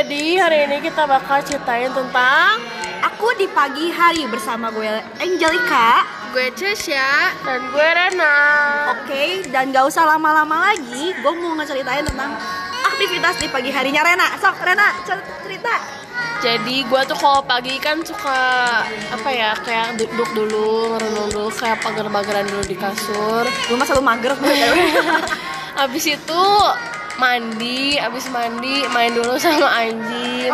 Jadi hari ini kita bakal ceritain tentang Aku di Pagi Hari bersama gue Angelica, gue Cesya, dan gue Rena. Oke, dan gak usah lama-lama lagi, gue mau ngeceritain tentang aktivitas di pagi harinya Rena. Sok Rena, cerita. Jadi gue tuh kalau pagi kan suka apa ya, kayak duduk dulu, merenung dulu, kayak pagar-pagaran dulu di kasur. Gue mah selalu mager gue. Abis itu abis mandi main dulu sama anjing.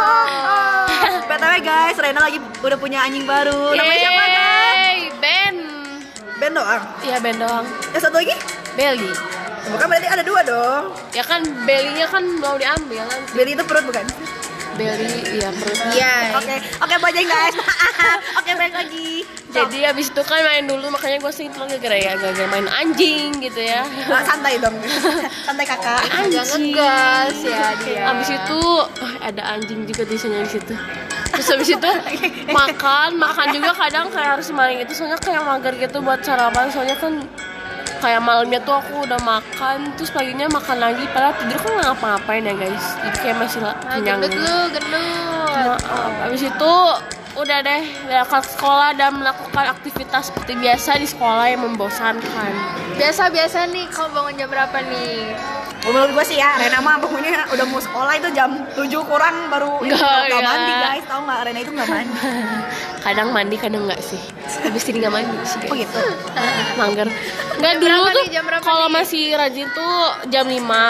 BTW guys, Rena lagi udah punya anjing baru. Namanya siapa guys? Ben. Ben doang? Iya, Ben doang. Yang satu lagi? Belly. Bukan, berarti ada dua dong. Ya kan belly-nya kan mau diambil kan. Belly itu perut bukan? Belly, iya perut. Iya. Oke bajeng guys. Oke, balik lagi. Jadi abis itu kan main dulu, makanya gue sih gara-gara main anjing gitu ya. Santai dong. Santai kakak. Jangan ngegas ya dia. Abis itu ada anjing juga di situ. Terus abis itu makan juga kadang kayak harus maling itu, soalnya kayak mager gitu buat sarapan, soalnya kan kayak malamnya tuh aku udah makan, terus paginya makan lagi, padahal tidur kan nggak ngapa-ngapain ya guys, jadi kayak masih kenyang. Gendut. Abis itu udah deh berangkat sekolah dan melakukan aktivitas seperti biasa di sekolah yang membosankan. Biasa nih, kamu bangun jam berapa nih? Menurut gue sih ya, Rena mah bangunnya udah mau sekolah itu jam 7 kurang baru Nggak mandi guys, tau nggak? Rena itu nggak mandi. Kadang mandi, kadang nggak sih. Habis ini nggak mandi sih guys. Oh gitu? Mager. Nggak, Jam dulu berapa tuh nih, jam berapa kalau nih? masih rajin tuh jam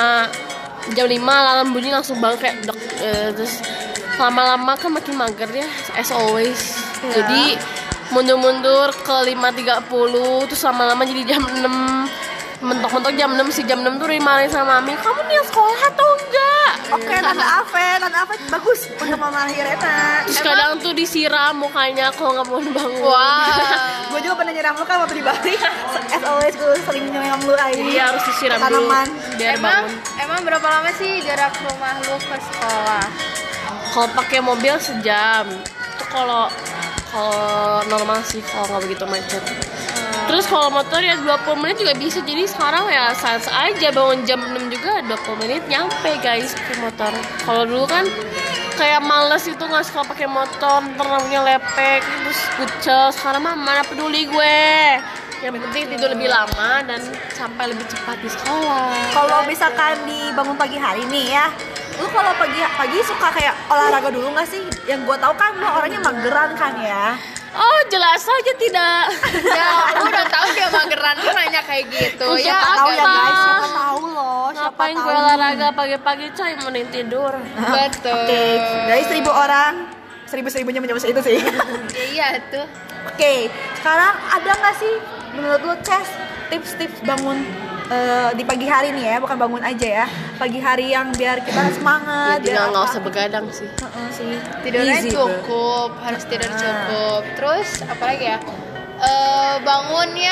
5 alarm bunyi langsung bangun kayak dek, terus lama-lama kan makin mager ya, as always. Ya. Jadi mundur-mundur ke 5.30, terus lama-lama jadi jam 6. Mentok-mentok jam 6 sih, jam 6 tuh dimarahin sama mami, kamu nih sekolah atau enggak? Oke, Tante Aven bagus untuk memarahi Rena. Terus kadang tuh disiram mukanya kalau nggak mau bangun. Wah. Gue juga pernah nyiram lu kan waktu di Bali. As always gue sering nyiram lu aja. Jadi harus disiram dulu tanaman. biar bangun. Emang berapa lama sih jarak rumah lu ke sekolah? Kalau pakai mobil sejam. Itu kalau normal sih, kalau nggak begitu macet. Terus kalau motor ya 20 menit juga bisa. Jadi sekarang ya sans aja bangun jam 6 juga 20 menit nyampe guys pakai motor. Kalau dulu kan kayak males itu, nggak suka pakai motor, namanya lepek terus kucel. Sekarang mah mana peduli gue. Yang penting tidur lebih lama dan sampai lebih cepat di sekolah. Kalau misalkan dibangun pagi hari nih ya, lu kalau pagi suka kayak olahraga dulu nggak sih? Yang gue tahu kan lu orangnya mageran kan ya. Oh, jelas saja tidak. Ya, lu udah tahu dia mageran, lu nanya kayak gitu. Siapa Ya, Tahu ya apa? guys, siapa tahu loh. Ngapain Siapa gue tahu. olahraga pagi-pagi, coy, mending tidur. betul. Oke, dari 1000 orang, 1000-1000-nya menjawab itu sih. Iya tuh. Oke, sekarang ada nggak sih menurut lu tips-tips bangun di pagi hari nih ya, bukan bangun aja ya, pagi hari yang biar kita semangat, Ya, biar nggak apa? usah begadang sih. Sih. Tidurnya Easy, cukup, harus tidur cukup. Terus apalagi ya? Bangunnya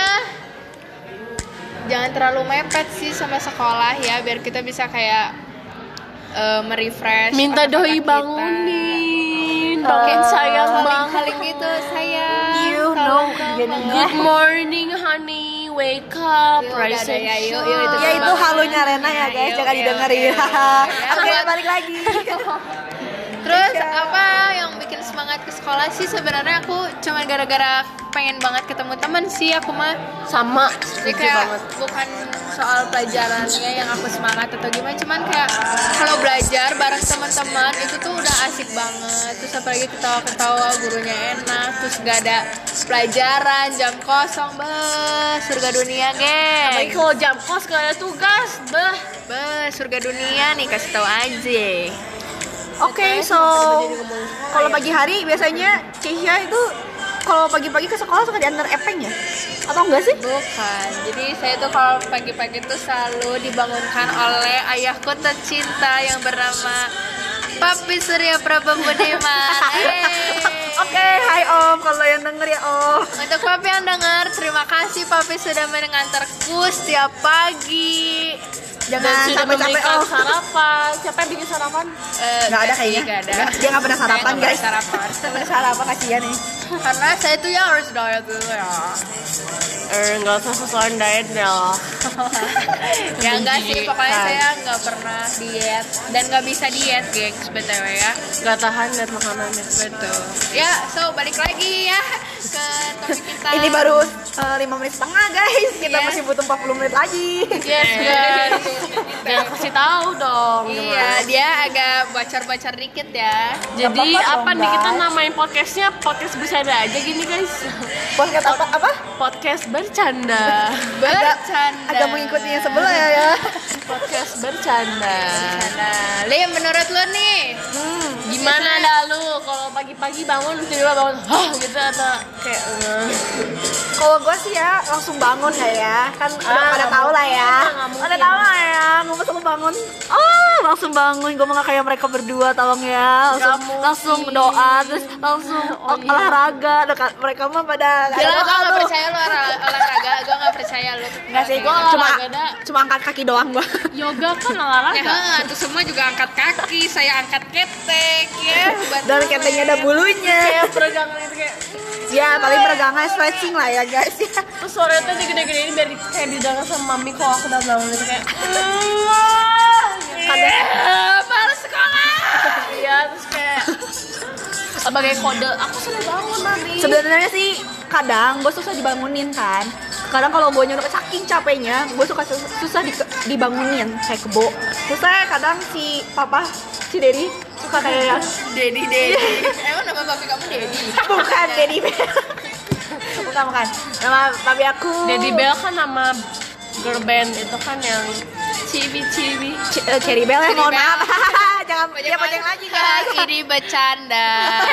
jangan terlalu mepet sih sama sekolah ya, biar kita bisa kayak merefresh. Minta otak-otak doi kita. bangunin, dongeng sayang banget. Saling gitu sayang. You know, Good morning honey, wake up, Yuk, rise udah, and ya, yuk, shine. itu Ya itu halunya Rena ya guys, Yuk, jangan yuk, didengerin. yuk, yuk. Oke, balik lagi. Terus apa yang bikin semangat ke sekolah sih? Sebenarnya aku cuma gara-gara pengen banget ketemu teman sih aku mah. Sama, Jadi setuju kayak banget. bukan soal pelajarannya yang aku semangat atau gimana, cuman kayak kalau belajar bareng teman-teman itu tuh udah asik banget. Terus apalagi ketawa-ketawa, gurunya enak, terus gak ada pelajaran, jam kosong, surga dunia Apalagi geng. kalau jam kos gak ada tugas, Surga dunia nih, kasih tahu aja. Oke, so kalau pagi hari biasanya Keisha itu kalau pagi-pagi ke sekolah suka diantar epeng ya? Atau enggak sih? Bukan, jadi saya tuh kalau pagi-pagi tuh selalu dibangunkan oleh ayahku tercinta yang bernama Papi Surya Prabhu Budiman. Oke, hai Om, kalau yang denger ya Om. Untuk Papi yang dengar, terima kasih Papi sudah mengantarku setiap pagi. Dan Jangan sudah sampai memberikan sarapan. Siapa yang bikin sarapan? Nggak ada kayaknya. Nggak ada. Dia nggak pernah sarapan, Saya nggak guys. pernah sarapan. Nggak pernah sarapan, kasihan nih. Karena saya tuh ya harus diet dulu ya. Nggak usah sesuai diet ya. Ya enggak sih, pokoknya saya nggak pernah diet dan nggak bisa diet, gengs, btw ya. Nggak tahan lihat makanannya. Betul. Ya, so balik lagi ya ke topik kita. Ini baru 5 menit setengah, guys. Kita Iya. masih butuh 40 menit lagi. Yes guys. Jangan kasih tahu dong. Iya, dia agak bocor-bocor dikit ya. Jadi Nggak apa-apa apa dong, nih kita guys. namain podcastnya podcast bercanda aja gini guys. Podcast apa? Podcast bercanda. Bercanda. Agak mengikuti yang sebelah ya. Podcast bercanda. Nah, Lim, menurut lo nih, Gimana dah lu kalau pagi-pagi bangun tiba-tiba bangun hah gitu atau kayak Kalau gue sih ya langsung bangun ya kan udah pada nggak tahu lah ya, nggak mungkin. pada tahu lah ya, gue langsung bangun, langsung bangun, gue mau nggak kayak mereka berdua, tolong ya, Nggak mungkin. langsung doa, terus langsung iya. olahraga, dekat mereka mah pada nggak gila, ada gue doa gak tuh. percaya lo olahraga, gue gak percaya lo. Nggak sih, gue Gua cuma olahraga dah. cuma angkat kaki doang gue. yoga kan olahraga. Itu semua juga angkat kaki, saya angkat ketek ya. Dan ketengnya ada bulunya. Kayak peregangan itu kayak Ya paling peregangan stretching lah ya guys ya. terus suaranya tuh digede-gede ini biar kayak didengar sama mami kalau aku udah bangun itu kayak baru sekolah. Iya terus kayak sebagai kode aku sudah bangun mami. Sebenarnya sih kadang gue susah dibangunin kan. Kadang kalau gue nyuruh saking capeknya, gue suka susah dibangunin kayak kebo. Terus saya kadang si papa, si Dedi suka kayak Dedi. Emang nama papi kamu Dedi? bukan Dedi Bel. bukan. Nama papi aku. Dedi Bell kan nama girl band itu kan yang cibi. Cherry Bell ya, mohon Cherry Bell. maaf. Jangan dia panjang lagi guys. Ini bercanda.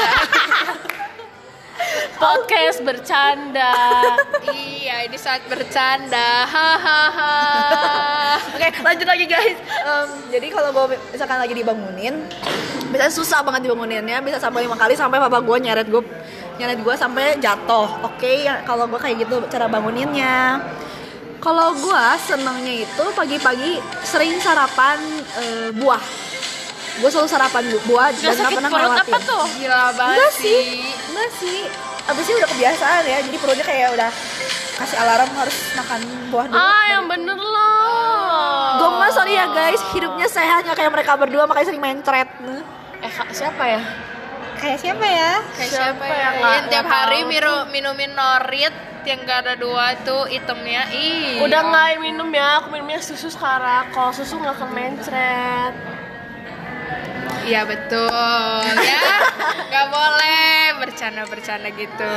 Podcast bercanda. Iya, ini saat bercanda. Hahaha. Oke, lanjut lagi guys. Jadi kalau gue misalkan lagi dibangunin, biasanya susah banget dibanguninnya. Bisa sampai 5 kali sampai papa gue nyeret gue sampai jatuh. Oke, kalau gue kayak gitu cara banguninnya. Kalau gue senangnya itu pagi-pagi sering sarapan buah. Gue selalu sarapan buah dan Gak nggak sakit pernah perut ngelewatin. apa tuh? Gila banget Enggak sih. sih. Abisnya udah kebiasaan ya. Jadi perutnya kayak udah kasih alarm harus makan buah dulu. Yang bener loh. Gue mah sorry ya guys, hidupnya sehat nggak kayak mereka berdua makanya sering mencret. Siapa ya? Kayak siapa ya? Kayak Siapa siapa ya? yang nggak- Yang tiap nggak hari tahu minumin norit yang gak ada 2 tuh itemnya. Udah nggak minum ya, aku minumnya susu sekarang. Kalau susu nggak akan mencret. Iya betul ya. Gak boleh bercanda gitu.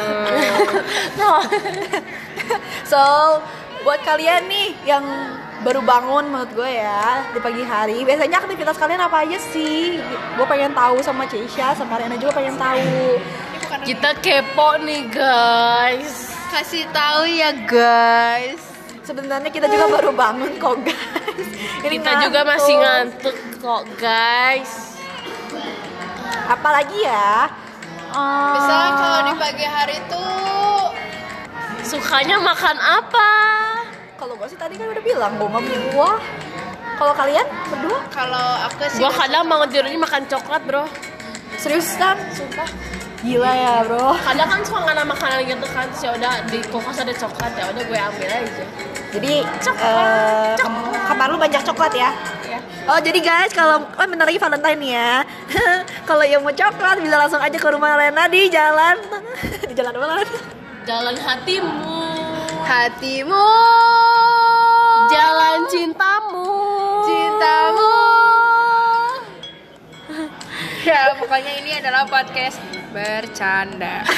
So, buat kalian nih yang baru bangun menurut gue ya di pagi hari, biasanya aktivitas kalian apa aja sih? Gue pengen tahu sama Ceisha, sama Riana juga pengen tahu. Kita kepo nih guys. Kasih tahu ya guys. Sebenarnya kita juga baru bangun kok guys. Ini Kita juga ngantuk. masih ngantuk kok guys. Apalagi ya? Bisa kalau di pagi hari tuh Sukanya makan apa? Kalau gue sih tadi kan udah bilang gue mau buah. Kalau kalian berdua? kalau aku sih Gua kadang bangun tidurnya makan coklat bro. Serius kan? Sumpah. Gila ya bro. Kadang kan suka nggak ada makanan gitu kan, terus ya udah di kulkas ada coklat ya udah gue ambil aja. Jadi kamar lu banyak coklat ya? Ya. Oh jadi guys kalau bentar lagi Valentine nih ya. Kalau yang mau coklat bisa langsung aja ke rumah Rena di jalan di jalan mana? Jalan hatimu. hatimu Jalan cintamu. Ya pokoknya ini adalah podcast bercanda.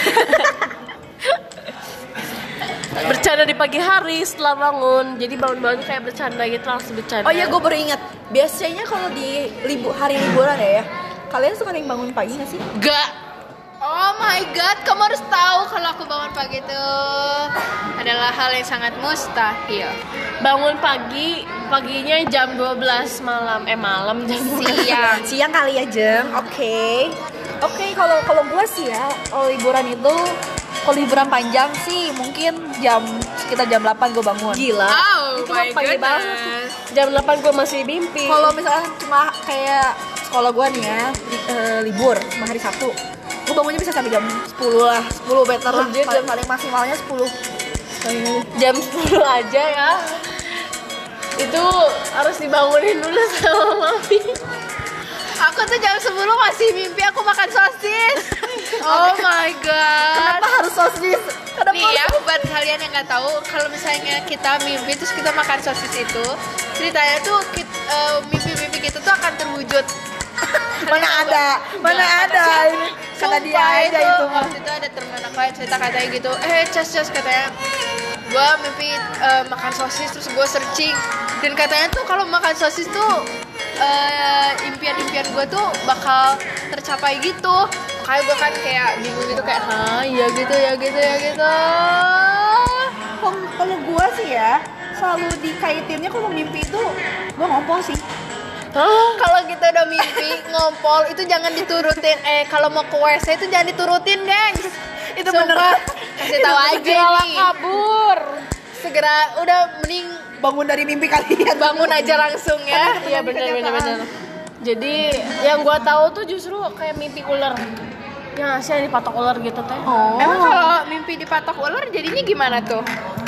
Bercanda di pagi hari setelah bangun. Jadi bangun-bangun kayak bercanda gitu langsung bercanda. Oh iya gue baru ingat. Biasanya kalau di hari liburan ya, kalian suka yang bangun pagi nggak sih? Gak. Oh my god, kamu harus tahu kalau aku bangun pagi itu adalah hal yang sangat mustahil. Bangun paginya jam 12 malam. Malam jam Siang kali ya Jeng. Oke, kalau gue sih ya, kalau liburan itu, kalau liburan panjang sih mungkin sekitar jam 8 gue bangun. Gila. Oh. itu mah pagi banget. Jam 8 gue masih mimpi. Kalau misalnya cuma kayak sekolah gue nih ya, libur cuma hari Sabtu, gue bangunnya bisa sampai jam 10 lah, 10 better lah, paling maksimalnya 10. Jam 10 aja ya. Itu harus dibangunin dulu sama mami. Aku tuh jam 10 masih mimpi aku makan sosis. Oh my god. Kenapa harus sosis? Nih ya, buat kalian yang nggak tahu, kalau misalnya kita mimpi terus kita makan sosis itu, ceritanya tuh mimpi-mimpi kita tuh akan terwujud. Mana ada kata dia aja itu mah. Waktu itu ada teman aku yang cerita katanya gitu, Cas katanya gue mimpi makan sosis, terus gue searching dan katanya tuh kalau makan sosis tuh impian-impian gue tuh bakal tercapai gitu. Kayak gue kan kayak bingung gitu kayak ya gitu. Kalau gue sih ya selalu dikaitinnya kalau mimpi itu gue ngompol sih. Kalau kita udah mimpi ngompol itu jangan diturutin. Kalau mau ke WC itu jangan diturutin, gengs. Itu beneran. Kasih tahu aja nih. Kabur. Segera udah mending Bangun dari mimpi kalian. bangun aja langsung ya. Iya benar. Jadi yang gua tahu tuh justru kayak mimpi ular. Ya sih yang dipatok ular gitu teh. Emang kalau mimpi dipatok ular jadinya gimana tuh?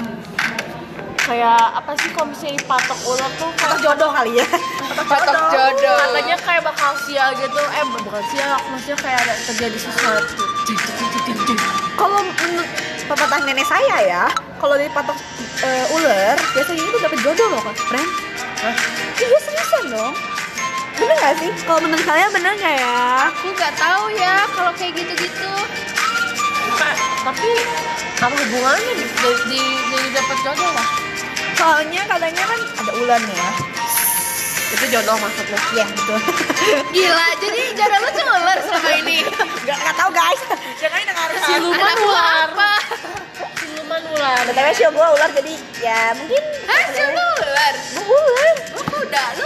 Kayak apa sih kalau misalnya dipatok ular tuh kayak Jodoh kali ya. Patok jodoh. katanya kayak bakal sial gitu. Bukan sial, maksudnya kayak ada terjadi sesuatu. Kalau menurut pepatah nenek saya ya, kalau dipatok ular biasanya itu dapat jodoh loh kan, friend. Hah? Iya seriusan dong. Bener nggak sih? Kalau menurut saya bener nggak ya? Aku nggak tahu ya kalau kayak gitu-gitu. Tapi apa hubungannya jadi dapat jodoh lah? Soalnya katanya kan ada ularnya ya. Itu jodoh maksudnya? Iya betul. Gila, jadi jodoh lu tuh ular selama ini. Gak tahu guys. Jangan dengerin. Siluman Anak lu ular. apa? Siluman ular. Tapi sih gue ular jadi ya mungkin. Hah, lu ular? Gue ular. Lu kuda lu?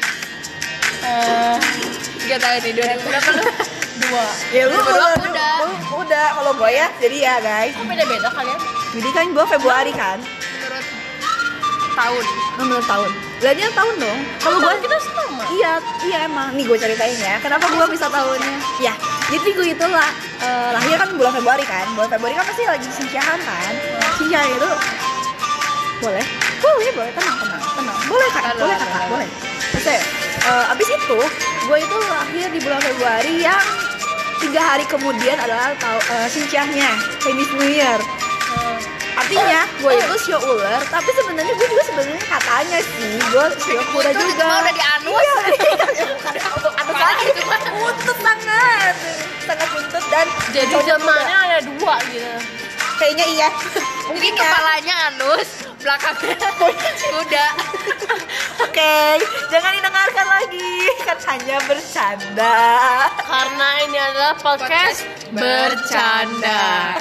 Gak tahu nih, 2000 berapa lu? 2. Ya lu Berdua ular. kuda. Udah kalau gue ya jadi ya guys. Kok beda-beda kalian? Jadi kan gue Februari kan. Menurut tahun. Menurut tahun. Belajarnya tahun dong. Kalau gue kita sama. Iya emang. Nih gue ceritain ya. Kenapa gue bisa tahunnya? Ya, jadi gue itu lah lahir kan bulan Februari kan. Bulan Februari kan pasti lagi sincahan kan. Sincahan itu boleh, tenang. Boleh kakak. Oke. Abis itu gue itu lahir di bulan Februari yang 3 hari kemudian adalah sincahannya Chinese New Year. Artinya gue itu sio ular, tapi sebenarnya gue juga sebenarnya katanya sih gue sio kuda Itu juga. udah di anus. Anus lagi itu buntut sangat buntut dan Jadi zamannya ada 2 gitu. kayaknya iya. Jadi Mungkin ya. kepalanya anus, belakangnya kuda. Oke, jangan didengarkan lagi kan hanya bercanda. Karena ini adalah podcast bercanda.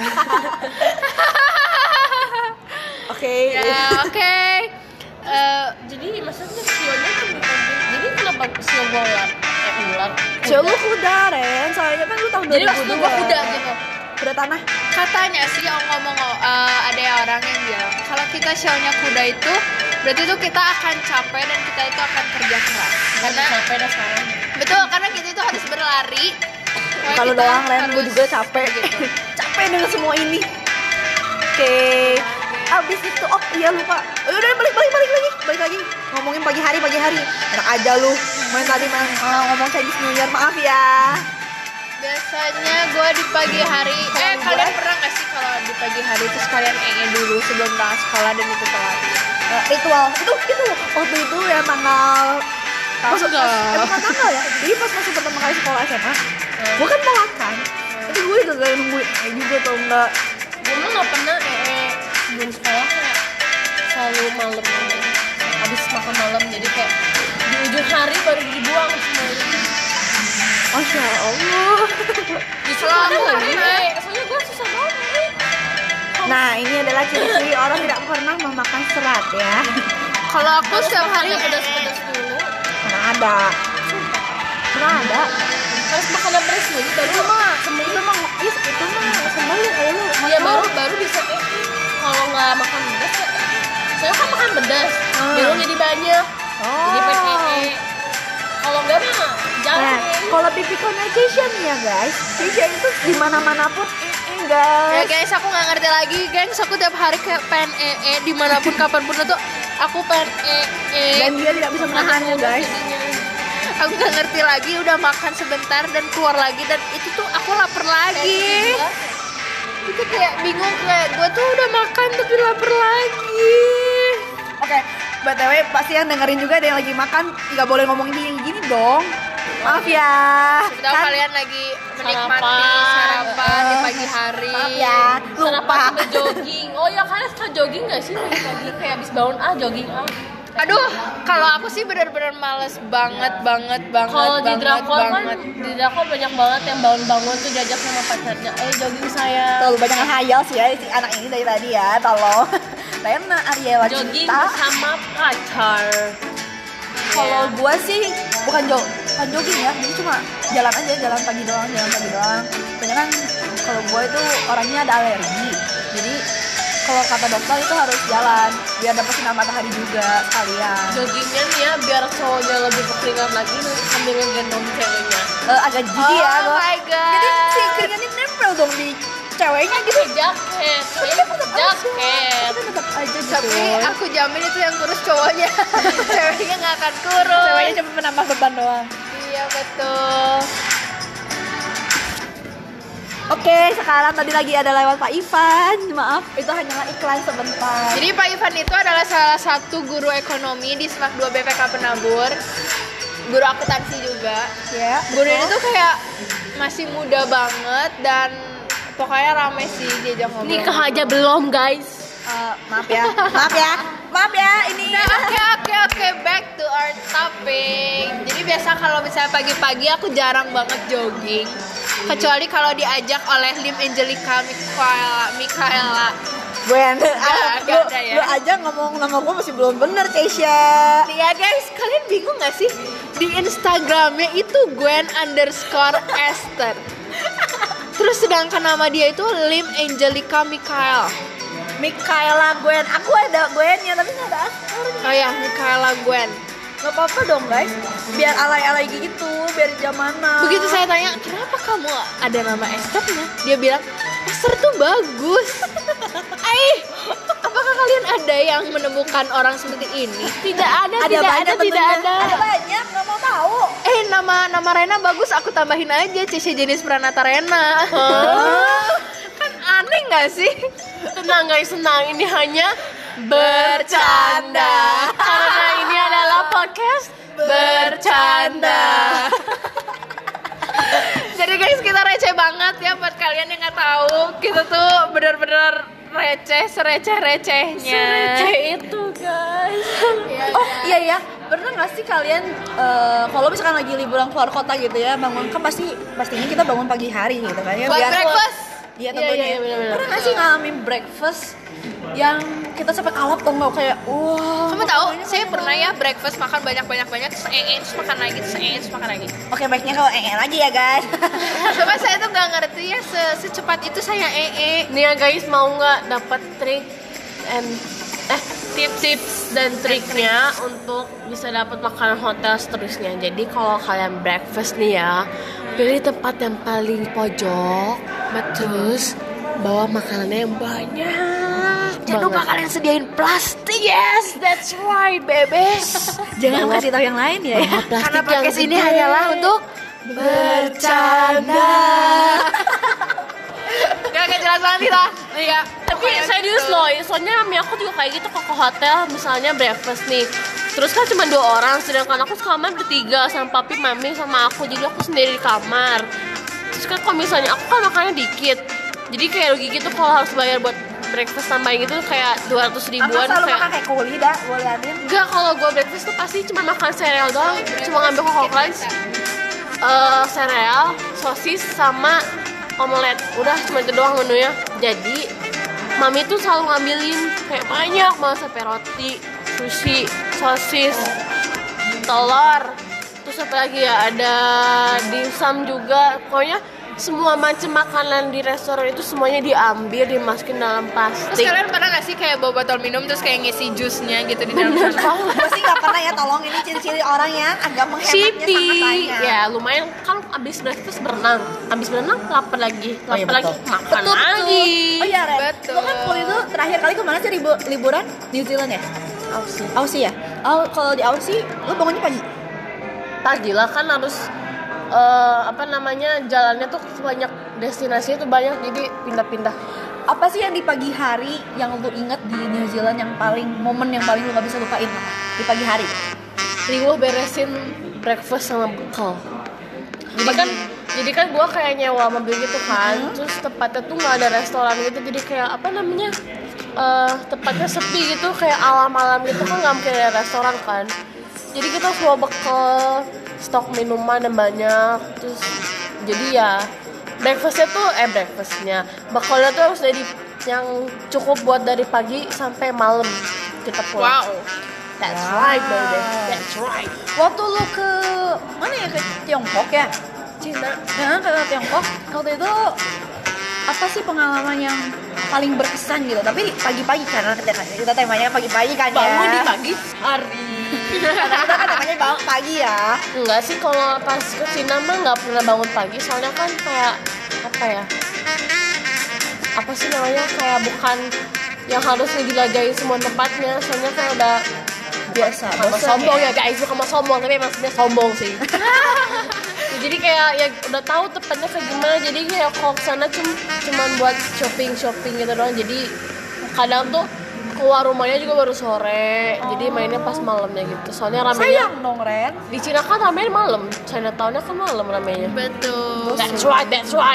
Oke. Ya, oke. Jadi maksudnya sionya kan bukan. Jadi kenapa sio gua ular? Ular. Sio lu kuda, Ren. Soalnya kan lu tahun 2002. Jadi pas gua kuda gitu. Kuda tanah. Katanya sih ngomong ada orang yang bilang kalau kita sionya kuda itu berarti itu kita akan capek dan kita itu akan kerja keras. Karena capek dah sekarang. Betul, karena kita itu harus berlari. Pokoknya Kalau kita doang Ren, gue harus juga capek gitu. capek dengan semua ini. Oke. Abis itu, oh iya lupa. Udah balik lagi. Ngomongin pagi hari. Enak aja lu. Ngomong Chinese New Year, maaf ya. Biasanya gue di pagi hari, kalian pernah gak sih kalau di pagi hari terus kalian dulu sebelum berangkat sekolah dan itu telat? Ritual itu waktu itu ya tanggal bukan tanggal ya. Jadi pas masuk pertama kali sekolah SMA, gue kan telat kan. Tapi gue udah nungguin juga tau enggak. Gue mah nggak pernah sebelum sekolah kayak selalu malam habis makan malam, jadi kayak di ujung hari baru dibuang semuanya. Masya Allah. Justru aku soalnya gue susah banget. Nah ini adalah ciri-ciri orang tidak pernah memakan serat ya. Kalau aku setiap hari pedas dulu. Pernah ada. Harus makan yang pedas dulu baru Itu mah sembelih kayak lu. ya baru bisa kalau nggak makan pedas ya. Saya kan makan pedas biar lo jadi banyak. Jadi PTE. Kalau enggak mah jangan. Nah, kalau pipi connotation ya guys, Keisha itu dimana-mana pun Ya guys. guys, aku nggak ngerti lagi gengs. Aku tiap hari kayak pengen dimanapun kapanpun itu aku pengen Dan dia tidak bisa menahannya guys. Aku nggak ngerti lagi, udah makan sebentar dan keluar lagi dan itu tuh aku lapar lagi. Itu kayak bingung, kayak gue tuh udah makan tapi lapar lagi. Oke, BTW pasti yang dengerin juga ada yang lagi makan, nggak boleh ngomong gini dong. Maaf ya. Kita kalian lagi menikmati sarapan di pagi hari. Maaf ya, lupa. Sarapan sambil jogging. Oh ya, kalian suka jogging nggak sih pagi kayak abis bangun jogging Aduh, kalau aku sih benar-benar males banget. Kalau di drakor kan, banget. di drakor banyak banget yang bangun-bangun tuh diajak sama pacarnya, jogging saya. Terlalu banyak ngehayal sih ya si anak ini dari tadi ya, tolong. Rena Ariela Jogging Cinta. sama pacar. Kalau gue sih bukan jogging ya, jadi cuma jalan aja, jalan pagi doang. Soalnya kan kalau gue itu orangnya ada alergi, jadi kalau kata dokter itu harus jalan biar dapat sinar matahari juga sekalian. Joggingnya nih ya biar cowoknya lebih berkeringat lagi sambil ngegendong ceweknya. Agak jijik ya Oh gua. my god. Jadi si keringatnya nempel dong di ceweknya gitu. Jaket, ceweknya pakai jaket. Tapi tetap aja gitu. Tapi aku jamin itu yang kurus cowoknya. Ceweknya nggak akan kurus. Ceweknya cuma menambah beban doang. Iya betul. Oke, sekarang tadi lagi ada lewat Pak Ivan. Maaf, itu hanyalah iklan sebentar. Jadi Pak Ivan itu adalah salah satu guru ekonomi di SMAK 2 BPK Penabur. Guru akuntansi juga. Ya, Guru ini tuh kayak masih muda banget dan pokoknya rame sih diajak ngobrol. Nikah aja belum guys. maaf ya, ini. Nah, oke, back to our topic. Jadi biasa kalau misalnya pagi-pagi aku jarang banget jogging. Kecuali kalau diajak oleh Lim Angelica Mikaela. Gwen, Gak ada ya. lu aja ngomong nama gue masih belum bener, Keisha. Nih ya guys, kalian bingung gak sih? Di Instagramnya itu Gwen_Esther. Terus sedangkan nama dia itu Lim Angelica Mikaela Gwen, aku ada Gwennya tapi nggak ada Astornya. Oh ya, Mikaela Gwen. Gak apa-apa dong guys, biar alay-alay gitu, biar zamanan. Begitu saya tanya, kenapa kamu ada nama Esthernya? Dia bilang, Esther tuh bagus. Apakah kalian ada yang menemukan orang seperti ini? Tidak ada. Ada banyak, nggak mau tahu. Nama Rena bagus, aku tambahin aja Cece Jenis Pranata Rena. Kan aneh nggak sih? Tenang guys, senang. Ini hanya bercanda. Karena ini adalah podcast bercanda. Jadi guys, kita receh banget ya buat kalian yang nggak tahu. Kita tuh benar-benar receh-recehnya. Receh itu guys. Oh iya ya, pernah nggak sih kalian kalau misalkan lagi liburan keluar kota gitu ya, bangun kan pastinya kita bangun pagi hari gitu kan ya. Buat breakfast. Iya tentunya. Iya, bener-bener. Pernah nggak sih ngalamin breakfast yang kita sampai kalap tuh nggak kayak wah. Kamu tahu, saya pernah ya breakfast makan banyak terus terus makan lagi, terus makan lagi. Oke, baiknya kalau aja ya guys. Coba saya tuh nggak ngerti ya secepat itu saya Nih ya guys, mau nggak dapat trik and tips dan triknya untuk bisa dapat makanan hotel seterusnya. Jadi kalau kalian breakfast nih ya, pilih tempat yang paling pojok, terus bawa makanannya yang banyak. Jangan lupa kalian sediain plastik. Yes, that's right, baby. Jangan kasih tahu yang lain ya. karena podcast ini hanyalah untuk bercanda. Gak jelas banget kita. Iya. Tapi serius loh, soalnya mami aku juga kayak gitu ke hotel, misalnya breakfast nih. Terus kan cuma 2 orang, sedangkan aku sekamar bertiga sama papi, mami, sama aku. Jadi aku sendiri di kamar. Terus kan kalau misalnya aku kan makannya dikit, jadi kayak rugi gitu kalau harus bayar buat breakfast tambahin gitu kayak 200 ribuan. Selalu makan kayak kuli dah, boleh liatin. Enggak, kalau gue breakfast tuh pasti cuma makan sereal doang, cuma ngambil Coco Crunch, sereal, sosis sama omelet. Udah cuma itu doang menunya. Jadi mami tuh selalu ngambilin kayak banyak banget sampai roti, sushi, sosis, telur, terus apa lagi ya, ada dimsum juga. Pokoknya semua macam makanan di restoran itu semuanya diambil, dimasukin dalam Terus plastik. kalian pernah gak sih kayak bawa botol minum terus kayak ngisi jusnya gitu di dalam Bener sana? banget. Gue sih nggak pernah ya, tolong ini ciri-ciri orang yang agak menghematnya sangat Shippy, banyak. ya lumayan kan abis breakfast berenang, lapar lagi, Oh, iya, lapar lagi betul. makan Betul. lagi. Oh iya Ren, Betul. lo kan waktu itu terakhir kali kemana sih liburan? New Zealand ya? Aussie. Aussie ya? Oh, kalau di Aussie lo bangunnya pagi? Pagi lah kan harus jalannya tuh banyak, destinasinya tuh banyak, jadi pindah-pindah. Apa sih yang di pagi hari yang lo inget di New Zealand yang momen yang paling lo gak bisa lupain di pagi hari? Jadi gue beresin breakfast sama bekal. Jadi kan gue kayak nyewa mobil gitu kan, terus tempatnya tuh nggak ada restoran gitu, jadi kayak tempatnya sepi gitu, kayak alam-alam gitu kan, nggak mungkin ada restoran kan. Jadi kita harus bawa bekal, stok minuman yang banyak, terus jadi ya breakfastnya bekalnya tuh harus dari yang cukup buat dari pagi sampai malam kita pulang. Wow. That's right, baby. That's right. Waktu lo ke mana ya, ke Tiongkok ya? Cina. Ya, ke Tiongkok. Waktu itu apa sih pengalaman yang paling berkesan gitu? Tapi pagi-pagi karena kita temanya pagi-pagi kan ya. Bangun di pagi hari. Karena kita kan temanya bangun pagi ya. Enggak sih, kalau pas ke Cina mah nggak pernah bangun pagi, soalnya kan kayak apa sih namanya, kayak bukan yang harus dijelajahi semua tempatnya, soalnya kayak udah Biasa. sama bosan sombong ya guys, bukan sama sombong tapi maksudnya sombong sih. Ya, jadi kayak ya udah tahu tempatnya kayak gimana, jadi kayak kalau kesana cuman buat shopping gitu doang, jadi kadang tuh keluar rumahnya juga baru sore, jadi mainnya pas malamnya gitu, soalnya ramenya Sayang dong Ren. di Cina kan ramenya malam, Chinatown-nya kan malam ramenya. Betul. That's right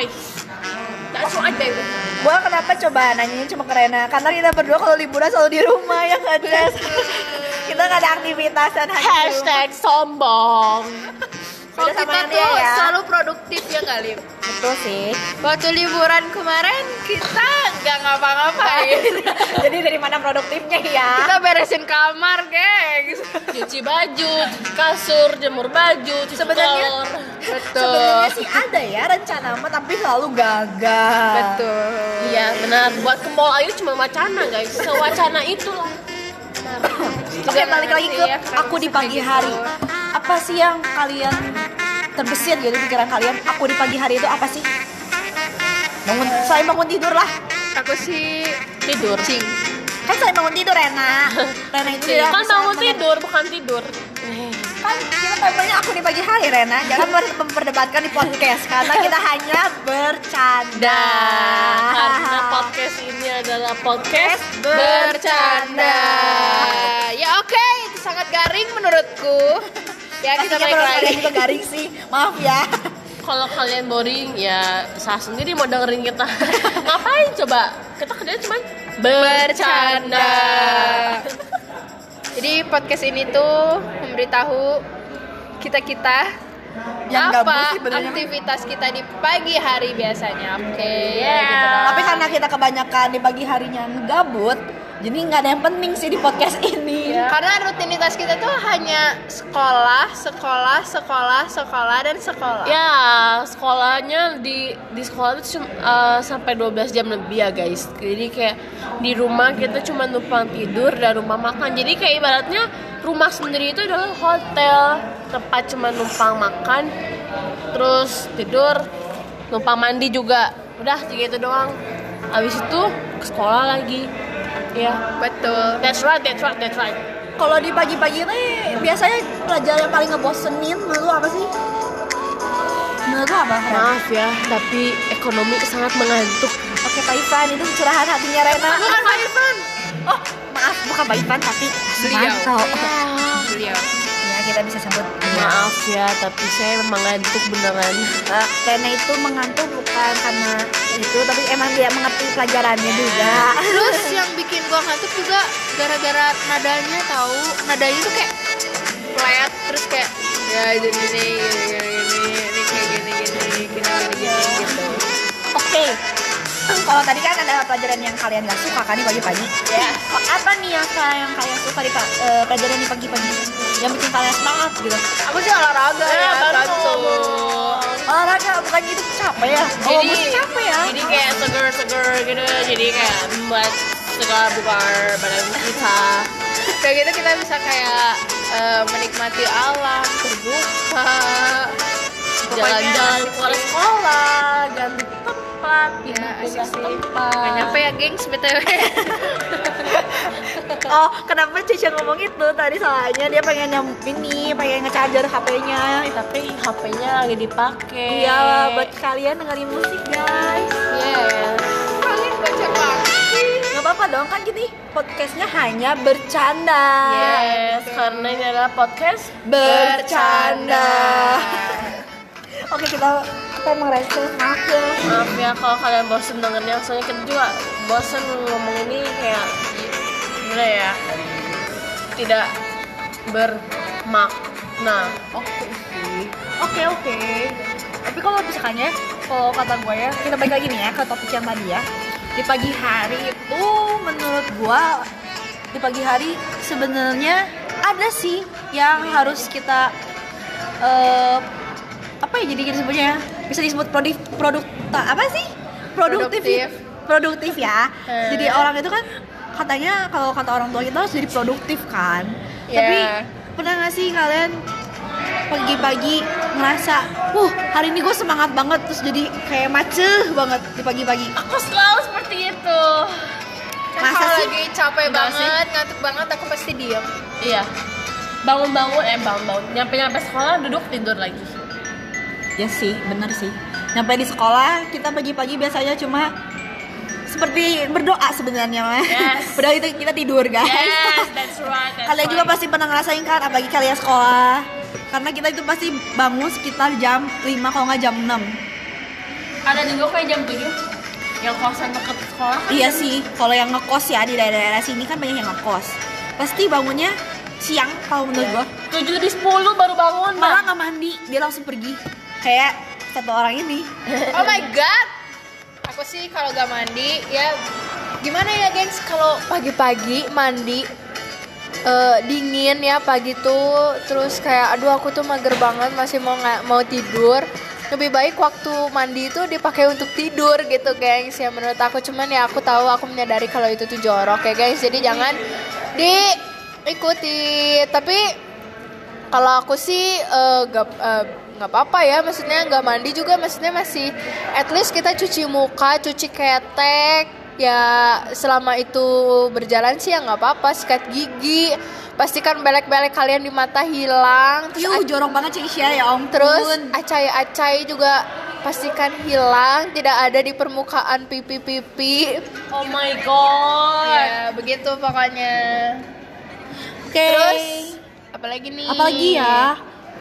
baby. Gua kenapa coba nanyanya cuma ke Rena? Karena kita berdua kalau liburan selalu di rumah ya nggak Jess? Kita nggak ada aktivitas dan Hashtag sombong. Kalau Beda sama kita yang tuh dia ya. selalu produktif ya nggak, Lim? Betul sih. Waktu liburan kemarin kita nggak ngapa-ngapain. Jadi dari mana produktifnya ya? Kita beresin kamar, gengs. Cuci baju, kasur, jemur baju, cuci Sebenarnya- kolor. Betul. Sebenarnya sih ada ya rencana mah, tapi selalu gagal. Betul. Iya benar, buat ke mall aja cuma wacana guys, sewacana itulah. Oke, balik lagi ke Iya, aku di pagi hari. Apa sih yang kalian terbesit gitu di pikiran kalian? Aku di pagi hari itu apa sih? Selain bangun tidur lah. Aku sih Tidur. cing. Kan selain bangun tidur Rena. Rena itu dia Kan bisa bangun tidur bukan tidur. Kan kita temanya aku di pagi hari Rena. Jangan memperdebatkan di podcast karena kita hanya bercanda. Karena podcast ini adalah podcast Bercanda. Ya oke, itu sangat garing menurutku. Ya kita Pastinya balik menurut lagi. kalian juga garing sih. Maaf ya. Kalau kalian boring ya sah sendiri mau dengerin kita. Ngapain coba? Kita kerjanya cuma Bercanda. Jadi podcast ini tuh memberitahu kita Yang gabut apa sih benernya. aktivitas kita di pagi hari biasanya. Oke, Ya. gitu dong. Tapi karena kita kebanyakan di pagi harinya gabut, jadi nggak ada yang penting sih di podcast ini. Karena rutinitas kita tuh hanya sekolah, dan sekolah. Ya, sekolahnya di sekolah itu sampai 12 jam lebih ya guys. Jadi kayak di rumah kita cuma numpang tidur dan rumah makan. Jadi kayak ibaratnya rumah sendiri itu adalah hotel, tempat cuma numpang makan, terus tidur, numpang mandi juga. Udah gitu doang. Habis itu ke sekolah lagi. Ya, Betul. that's right. Kalau di pagi-pagi ini biasanya pelajaran yang paling ngebosenin menurut lu apa sih? Menurut lu apa? Ren? Maaf ya, tapi ekonomi sangat mengantuk. Oke Pak Ivan, itu curahan hatinya Rena. Bukan Pak Irfan. Oh, maaf, bukan Pak Ivan tapi Beliau. Manto. Beliau. Ya, kita bisa sebut. Maaf ya, tapi saya memang ngantuk beneran. Rena itu mengantuk bukan karena itu, tapi emang dia mengerti pelajarannya juga. Terus yang bikin gua ngantuk juga gara-gara nadanya tahu. Nadanya tuh kayak flat, terus kayak ya jadi ini kayak gini gitu. Oke. Kalau tadi kan ada pelajaran yang kalian gak suka kan di pagi-pagi. Ya. Apa nih yang kalian suka di pelajaran di pagi-pagi? Yang bikin kalian semangat gitu. Aku sih olahraga ya, baru satu. ngomong. olahraga bukan gitu capek ya. Jadi mesti capek ya. Jadi kayak seger-seger gitu. Jadi kayak buat segar bugar badan kita. Kayak gitu kita bisa kayak menikmati alam, terbuka, Jalan-jalan keluar sekolah, ganti tempat, Ya, asik pindah sih. tempat. Gak nyampe ya gengs BTW. Oh, kenapa Cici ngomong itu tadi soalnya dia pengen pengen nge-charger HP-nya. Tapi HP-nya lagi dipakai. Iya, buat kalian dengerin musik guys. Yes. Kalian baca banget sih. Nggak apa-apa dong, kan gini podcastnya hanya bercanda. Yes, karena ini adalah podcast Bercanda. Oke, kita mau restart. Maaf ya. Maaf ya kalau kalian bosen dengernya, soalnya kita juga bosen ngomong ini kayak gimana ya, tidak bermakna. Oke. Tapi kalau misalkannya, kalau kata gue ya, kita balik lagi nih ya ke topik yang tadi ya. Di pagi hari itu menurut gue, di pagi hari sebenarnya ada sih yang harus kita apa ya jadi disebutnya, bisa disebut produktif ya. Jadi orang itu kan katanya, kalau kata orang tua kita harus jadi produktif kan. Tapi pernah nggak sih kalian pagi-pagi ngerasa hari ini gue semangat banget, terus jadi kayak macet banget di pagi-pagi? Aku selalu seperti itu. Kan Masa kalau sih? lagi capek Enggak banget, ngantuk banget, aku pasti diem. Iya. Bangun-bangun, nyampe sekolah duduk tidur lagi. Ya sih, bener sih. Sampai di sekolah kita pagi-pagi biasanya cuma seperti berdoa sebenarnya mah. Yes. Padahal itu kita tidur guys. Yes, that's right. Kalian juga pasti pernah ngerasain kan, apalagi kalian sekolah. Karena kita itu pasti bangun sekitar jam 5 kalau nggak jam 6. Ada juga kayak jam 7 yang kosan deket sekolah kan. Iya sih, kalau yang ngekos ya di daerah-daerah sini kan banyak yang ngekos. Pasti bangunnya siang kalau menurut gua. 7:10 baru bangun. Malah nggak mandi, dia langsung pergi. Kayak satu orang ini. Oh my god. Aku sih kalau gak mandi ya gimana ya gengs, kalau pagi-pagi mandi dingin ya pagi tuh, terus kayak aduh aku tuh mager banget, masih mau tidur. Lebih baik waktu mandi itu dipakai untuk tidur gitu gengs ya menurut aku. Cuman ya aku tahu, aku menyadari kalau itu tuh jorok ya gengs, jadi jangan diikuti. Tapi kalau aku sih nggak apa-apa ya, maksudnya nggak mandi juga, maksudnya masih at least kita cuci muka, cuci ketek ya, selama itu berjalan sih ya nggak apa-apa. Sikat gigi, pastikan belek-belek kalian di mata hilang. Jorok banget Cisha ya om. Terus acai-acai juga pastikan hilang, tidak ada di permukaan pipi-pipi. Oh my god. Ya begitu pokoknya. Oke. Terus apalagi nih? Apalagi ya?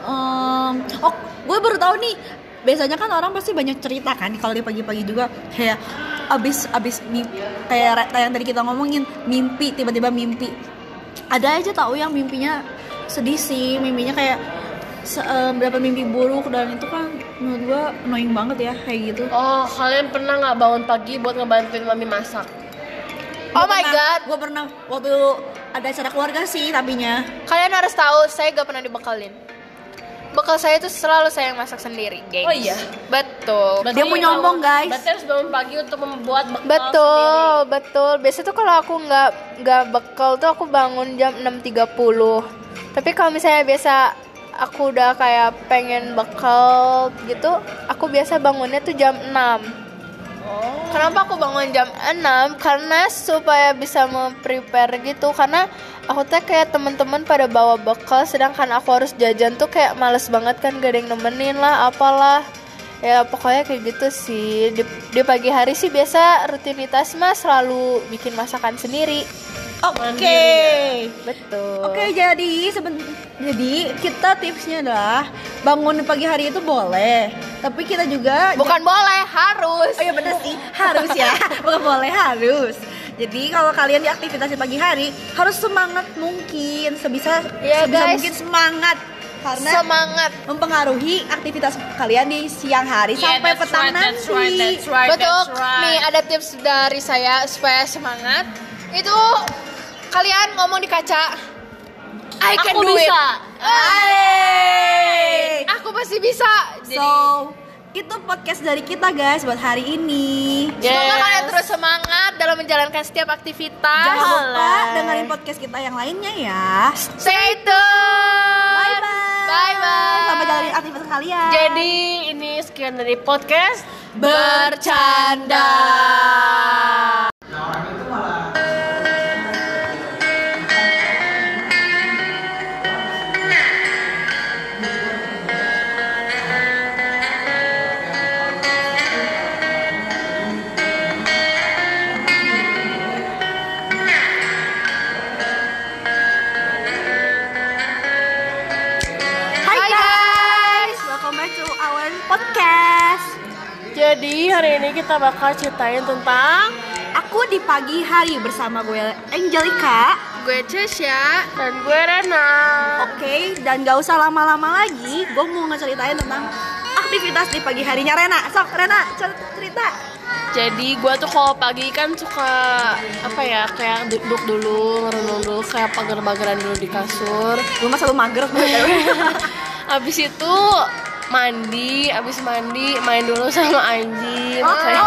Gue baru tahu nih. Biasanya kan orang pasti banyak cerita kan kalau di pagi-pagi juga, kayak abis mimpi, kayak yang tadi kita ngomongin mimpi, tiba-tiba mimpi. Ada aja tahu yang mimpinya sedih sih, mimpinya kayak berapa mimpi buruk, dan itu kan menurut gue annoying banget ya kayak gitu. Oh, kalian pernah nggak bangun pagi buat ngebantuin mami masak? Oh my god. Gue pernah waktu ada acara keluarga sih tapinya. Kalian harus tahu, saya gak pernah dibekalin. Bekal saya tuh selalu saya yang masak sendiri, gengs. Oh iya? Betul. Dia mau nyombong, guys. Berarti harus bangun pagi untuk membuat bekal Betul, sendiri. betul. Biasanya tuh kalau aku nggak bekal tuh aku bangun jam 6.30. Tapi kalau misalnya biasa aku udah kayak pengen bekal gitu, aku biasa bangunnya tuh jam 6. Kenapa aku bangun jam 6? Karena supaya bisa memprepare gitu. Karena aku tuh kayak teman-teman pada bawa bekal, sedangkan aku harus jajan tuh kayak males banget kan, gak ada yang nemenin lah, apalah. Ya pokoknya kayak gitu sih. Di pagi hari sih biasa rutinitas mah selalu bikin masakan sendiri. Oke. Betul. Oke, jadi kita tipsnya adalah bangun di pagi hari itu boleh, tapi kita juga Bukan boleh, harus. Oh iya bener sih, harus ya. Bukan boleh, harus. Jadi kalau kalian di aktivitas di pagi hari harus semangat mungkin, sebisa Ya, guys. mungkin semangat, karena Semangat. mempengaruhi aktivitas kalian di siang hari Yeah, sampai that's petang right, nanti. that's right. Betul. Nih ada tips dari saya supaya semangat. Itu kalian ngomong di kaca. I can Aku do bisa. it. Hey, aku pasti bisa. Jadi So itu podcast dari kita guys buat hari ini. Semoga kalian terus semangat dalam menjalankan setiap aktivitas. Jangan lupa dengerin podcast kita yang lainnya ya. Stay tune. Bye bye. Bye bye. Selamat jalanin aktivitas kalian. Jadi ini sekian dari podcast Bercanda. Hai guys, welcome back to our podcast. Jadi hari ini kita bakal ceritain tentang Aku di pagi hari bersama gue Angelica. Gue Cesya. dan gue Rena. Oke, dan gak usah lama-lama lagi, gue mau ngeceritain tentang aktivitas di pagi harinya Rena. Sok, Rena, cerita. Jadi gue tuh kalau pagi kan suka apa ya, kayak duduk dulu, merenung dulu, kayak pagar-pagaran dulu di kasur. Gue mah selalu mager Abis itu mandi, abis mandi main dulu sama anjing. Kayak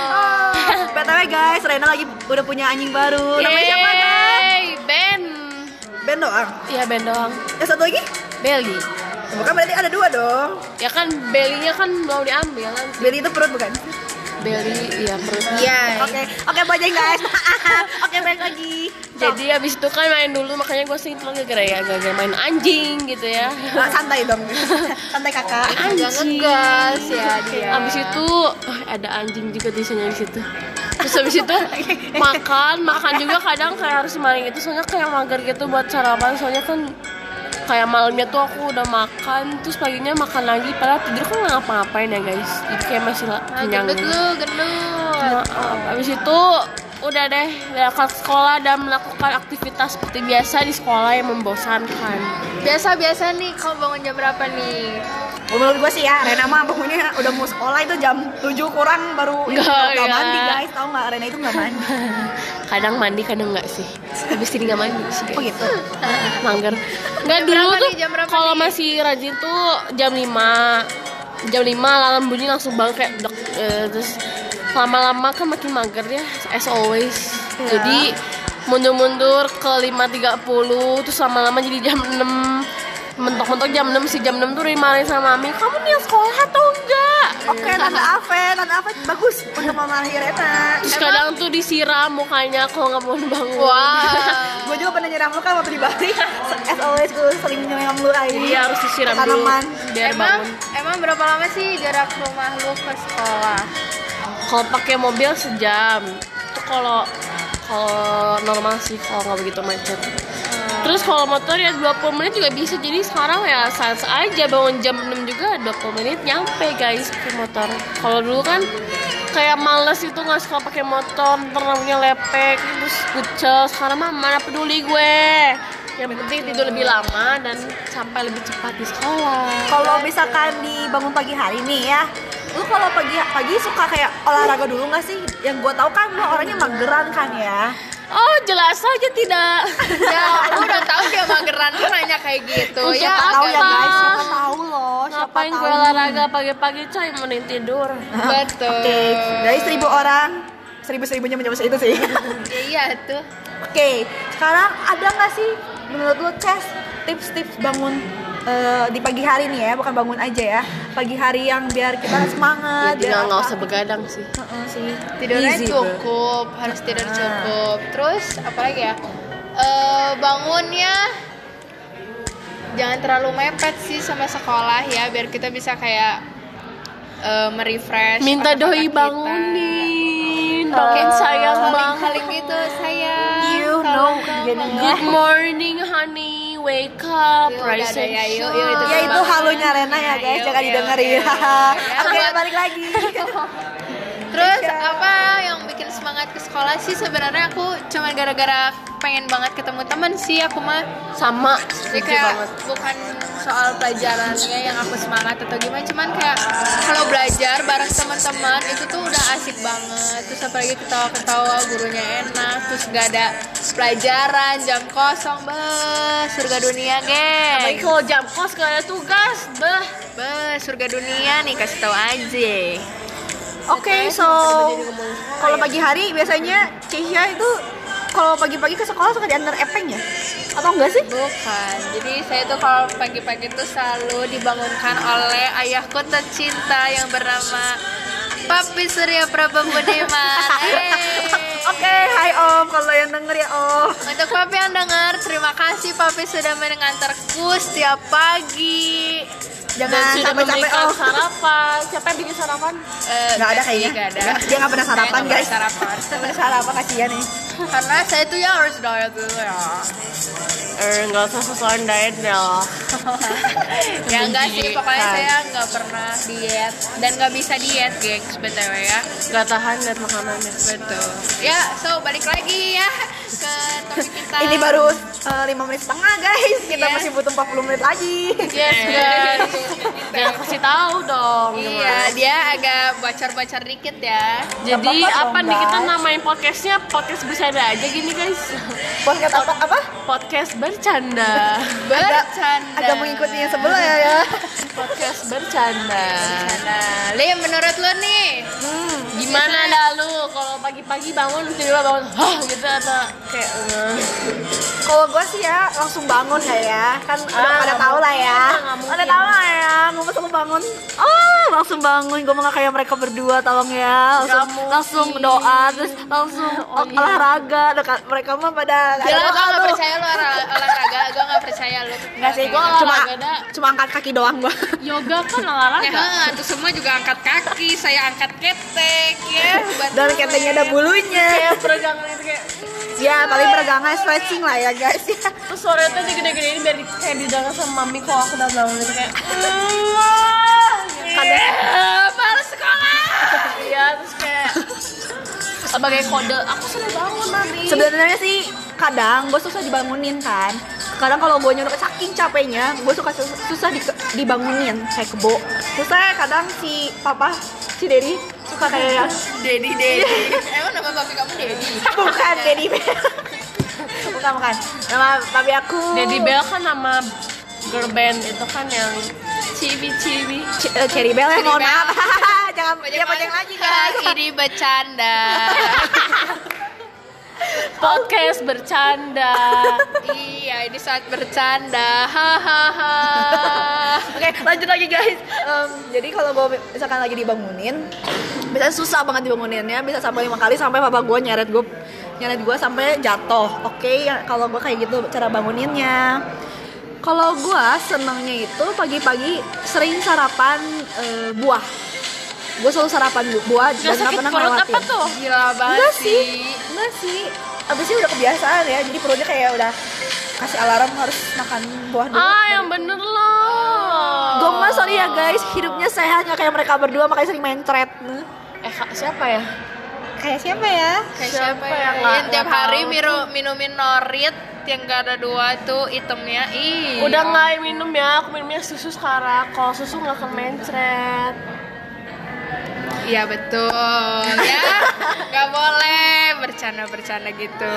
BTW guys, Rena lagi udah punya anjing baru. Namanya siapa guys? Yeay, Ben. Ben doang. Iya Ben doang. Yang satu lagi? Belly. Bukan, berarti ada dua dong. Ya kan belly-nya kan mau diambil nanti. Belly itu perut bukan? Belly, iya perut. Iya. Oke, bajeng guys. Oke, balik lagi. Jadi abis itu kan main dulu, makanya gue sering pulang gara-gara main anjing gitu ya. Santai dong. Santai kakak. Jangan ngegas ya dia. Abis itu ada anjing juga di sana di situ. Terus abis itu makan juga kadang kayak harus maling itu, soalnya kayak mager gitu buat sarapan, soalnya kan kayak malamnya tuh aku udah makan, terus paginya makan lagi, padahal tidur kan nggak ngapa-ngapain ya guys, jadi kayak masih kenyang. Gendut. Maaf. Abis itu udah deh berangkat sekolah dan melakukan aktivitas seperti biasa di sekolah yang membosankan. Biasa nih, kamu bangun jam berapa nih? Menurut gue sih ya, Rena mah bangunnya udah mau sekolah itu jam 7 kurang baru Enggak, nggak ya. mandi guys, tau nggak? Rena itu nggak mandi. Kadang mandi kadang nggak sih, habis ini nggak mandi sih guys. Oh gitu. Mager. Nggak, Jam dulu berapa tuh nih, jam berapa kalau nih? masih rajin tuh jam 5 alarm bunyi langsung bangun kayak dek, terus lama-lama kan makin mager ya, as always. Ya. Jadi mundur-mundur ke 5.30, terus lama-lama jadi jam 6. Mentok-mentok jam 6 sih, jam 6 tuh dimarahin sama Mami, kamu nih sekolah atau enggak? Oke, Tante Aven bagus untuk memarahi Rena. Terus kadang tuh disiram mukanya kalau nggak mau bangun. Wah. Gue juga pernah nyiram lu kan waktu di Bali. As always gue sering nyiram lu aja. Jadi harus disiram dulu Tanaman. biar bangun. Emang berapa lama sih jarak rumah lu ke sekolah? Kalau pakai mobil sejam. Itu kalau normal sih, kalau nggak begitu macet. Terus kalau motor ya 20 menit juga bisa. Jadi sekarang ya sans aja bangun jam 6 juga 20 menit nyampe guys pakai motor. Kalau dulu kan kayak males itu, nggak suka pakai motor, terlalunya lepek, terus kucel. Sekarang mah mana peduli gue. Yang penting tidur lebih lama dan sampai lebih cepat di sekolah. Kalau misalkan dibangun pagi hari nih ya, lu kalau pagi suka kayak olahraga dulu nggak sih? Yang gue tahu kan lu orangnya mageran kan ya. Oh jelas saja tidak. Ya, lu udah tahu dia mageran, lu nanya kayak gitu. Untuk Ya, Tahu ya apa? guys, siapa tahu loh, siapa Ngapain tahu. gue olahraga pagi-pagi coy, mending tidur. betul. Oke, dari 1000 orang, 1000-1000-nya menjawab itu sih. Iya tuh. Oke, sekarang ada nggak sih menurut lu tips-tips bangun di pagi hari nih ya, bukan bangun aja ya, pagi hari yang biar kita semangat, Tinggal biar nggak apa? usah begadang sih. Sih. Tidurnya Easy, bro. cukup, harus tidur cukup. Terus apa lagi ya? Bangunnya jangan terlalu mepet sih sama sekolah ya, biar kita bisa kayak merefresh. Minta otak-otak doi kita. bangunin, dongeng sayang banget. Saling gitu sayang. You know, Tolong, jadinya. Good morning honey, wake up, Yuk, rise udah, and ya, yuk, shine. itu Ya itu halunya Rena ya guys, Ayo, jangan ayo, didengerin. ayo. Oke, balik lagi. Terus apa yang bikin semangat ke sekolah sih? Sebenarnya aku cuma gara-gara pengen banget ketemu teman sih, aku mah. Sama, Jadi setuju kayak banget. bukan soal pelajarannya yang aku semangat atau gimana, cuman kayak kalau belajar bareng teman-teman itu tuh udah asik banget. Terus apalagi ketawa-ketawa, gurunya enak, terus gak ada pelajaran, jam kosong, surga dunia, Apalagi geng. kalau jam kos gak ada tugas, Surga dunia nih, kasih tahu aja. Oke, so kalau pagi hari biasanya Keisha itu kalau pagi-pagi ke sekolah suka diantar epeng ya? Atau enggak sih? Bukan, jadi saya tuh kalau pagi-pagi tuh selalu dibangunkan oleh ayahku tercinta yang bernama Papi Surya Prabhu Budiman. Oke, hai Om, kalau yang denger ya Om. Untuk Papi yang dengar, terima kasih Papi sudah mengantarku setiap pagi. dan Jangan sudah sampai capek memberikan Om. sarapan. Siapa yang bikin sarapan? Nggak ada kayaknya. Nggak ada. Dia nggak pernah sarapan, Saya nggak guys. pernah sarapan. Nggak pernah sarapan, kasihan nih. Karena saya tuh ya harus diet dulu ya. Nggak usah sesuai diet ya. Ya enggak sih, pokoknya saya nggak pernah diet dan nggak bisa diet, gengs, btw ya. Nggak tahan lihat makanannya. Betul. Ya, so balik lagi ya ke topik kita. Ini baru 5 menit setengah guys. Kita Iya. masih butuh 40 menit lagi. Yes guys. Jangan kasih tahu dong. Iya, dia agak bocor-bocor dikit ya. Jadi Nggak apa-apa apa dong, nih kita guys. namain podcastnya podcast bercanda aja gini guys. Podcast apa? Podcast bercanda. Bercanda. Agak mengikuti yang sebelah ya. Podcast bercanda. Nah, Lim, menurut lo nih, Gimana dah lu kalau pagi-pagi bangun tiba-tiba bangun hah gitu atau kayak Kalau gue sih ya langsung bangun ya. Kan udah pada nggak tahu lah ya. mungkin, nggak mungkin. Pada tahu lah ya. Gue langsung bangun. Langsung bangun. Gue mau nggak kayak mereka berdua, tolong ya. Nggak mungkin. Langsung doa, terus langsung iya. olahraga. Dekat mereka mah pada nggak gila ada gue doa gak tuh. percaya lo olahraga, gue gak percaya lo. Nggak sih, gue Olahraga cuma dah. cuma angkat kaki doang gue. yoga kan Ya, olahraga. itu semua juga angkat kaki, saya angkat ketek ya. Dan ketengnya ada bulunya. Kayak peregangan itu kayak Ya paling peregangan stretching lah ya guys. terus suaranya tuh digede-gede ini biar kayak didengar sama mami kalau aku udah bangun gitu kayak Kadang- baru sekolah. Iya terus kayak sebagai kode aku sudah bangun mami. Sebenarnya sih kadang gue susah dibangunin kan. Kadang kalau gue nyuruh saking capeknya, gue suka susah dibangunin kayak kebo. Terus saya kadang si papa, si Dedi suka kayak Dedi. Emang nama papi kamu Dedi? bukan Dedi Bel. bukan. Nama papi aku. Dedi Bell kan nama girl band itu kan yang cibi. Cherry Bell ya, mohon Cherry Bell. maaf. Jangan dia panjang lagi guys. Ini bercanda. Podcast bercanda. Iya, ini saat bercanda. Hahaha. Oke, lanjut lagi guys. Jadi kalau gue misalkan lagi dibangunin, biasanya susah banget dibanguninnya. Bisa sampai 5 kali sampai papa gue nyeret gue sampai jatuh. Oke, kalau gue kayak gitu cara banguninnya. Kalau gue senangnya itu pagi-pagi sering sarapan buah. Gue selalu sarapan buah dan Gak nggak sakit pernah perut ngelewatin. apa tuh? Gila banget Enggak sih. sih. Abisnya udah kebiasaan ya, jadi perutnya kayak udah kasih alarm harus makan buah dulu. Yang bener loh. Gue mah sorry ya guys, hidupnya sehat nggak kayak mereka berdua, makanya sering main thread. Siapa ya? Kayak siapa ya? Kayak Siapa siapa ya? yang nggak- Yang tiap nggak hari tahu minumin norit yang gak ada dua tuh itemnya. Ih. Udah nggak minum ya, aku minumnya susu sekarang. Kalau susu nggak akan mencret. Iya betul. Ya, nggak boleh bercanda gitu.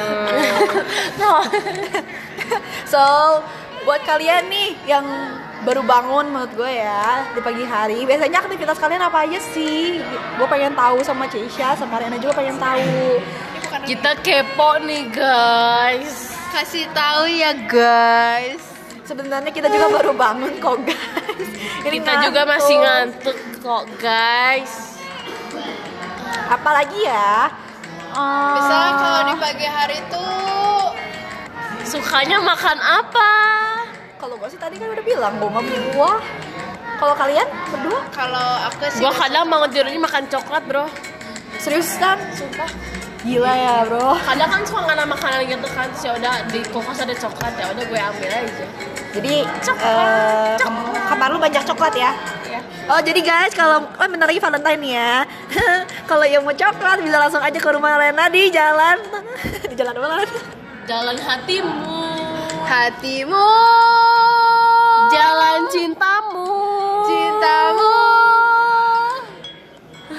So, buat kalian nih yang baru bangun menurut gue ya di pagi hari, biasanya aktivitas kalian apa aja sih? Gue pengen tahu sama Keisha, sama Rena juga pengen tahu. Kita kepo nih guys. Kasih tahu ya guys. Sebenarnya kita juga baru bangun kok guys. Ini Kita juga masih ngantuk kok guys. Apalagi ya? Misalnya kalau di pagi hari tuh Sukanya makan apa? Kalau gue sih tadi kan udah bilang gue mau buah. Kalau kalian berdua kalau aku sih Gua kadang bangun tidurnya makan coklat bro. serius kan? Sumpah. Gila ya bro. Kadang kan suka nggak ada makanan gitu kan, terus ya udah di kulkas ada coklat ya udah gue ambil aja. Jadi kamar lu banyak coklat ya? Ya. Oh jadi guys kalau bentar lagi Valentine nih ya. Kalau yang mau coklat bisa langsung aja ke rumah Rena di jalan di jalan mana? Jalan hatimu. hatimu, Jalan cintamu. cintamu.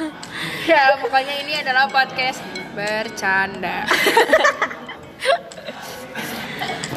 Ya pokoknya ini adalah podcast bercanda.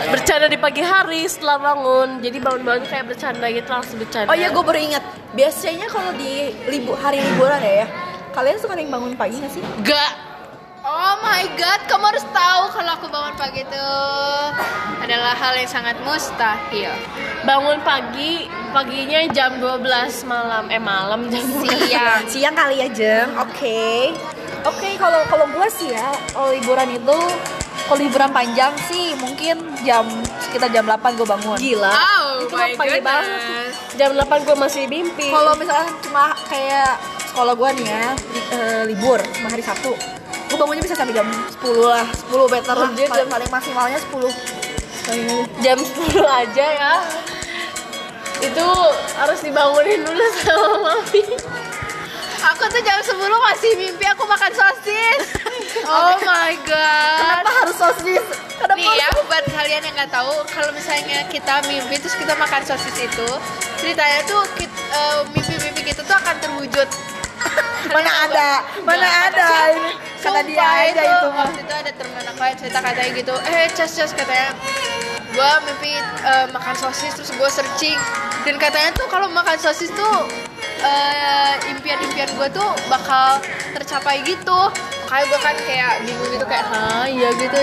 bercanda di pagi hari setelah bangun. Jadi bangun-bangun kayak bercanda gitu, langsung bercanda. Oh iya, gue baru ingat. Biasanya kalau di hari liburan ya, kalian suka yang bangun pagi nggak sih? Gak. Oh my god, kamu harus tahu kalau aku bangun pagi itu adalah hal yang sangat mustahil. Bangun paginya jam 12 malam jam 12. Siang kali ya, Jeng. Oke, kalau gue sih ya, kalau liburan itu, kalau liburan panjang sih mungkin sekitar jam 8 gue bangun. Gila. Oh Itu my pagi goodness. banget. Jam 8 gue masih mimpi. Kalau misalnya cuma kayak sekolah gue nih ya, libur cuma hari Sabtu, gue bangunnya bisa sampai jam 10 lah, 10 better lah, Anjir, paling maksimalnya 10. Jam 10 aja ya. Itu harus dibangunin dulu sama mami. Aku tuh jam 10 masih mimpi aku makan sosis. Oh my god. Kenapa harus sosis? Kenapa Nih ya, buat kalian yang nggak tahu, kalau misalnya kita mimpi terus kita makan sosis itu, ceritanya tuh mimpi-mimpi kita tuh akan terwujud. Mana ada ini kata dia aja itu mah. Waktu itu ada teman aku yang cerita katanya gitu, Cas katanya gue mimpi makan sosis, terus gue searching dan katanya tuh kalau makan sosis tuh impian-impian gue tuh bakal tercapai gitu. Makanya gue kan kayak bingung gitu, kayak ya gitu.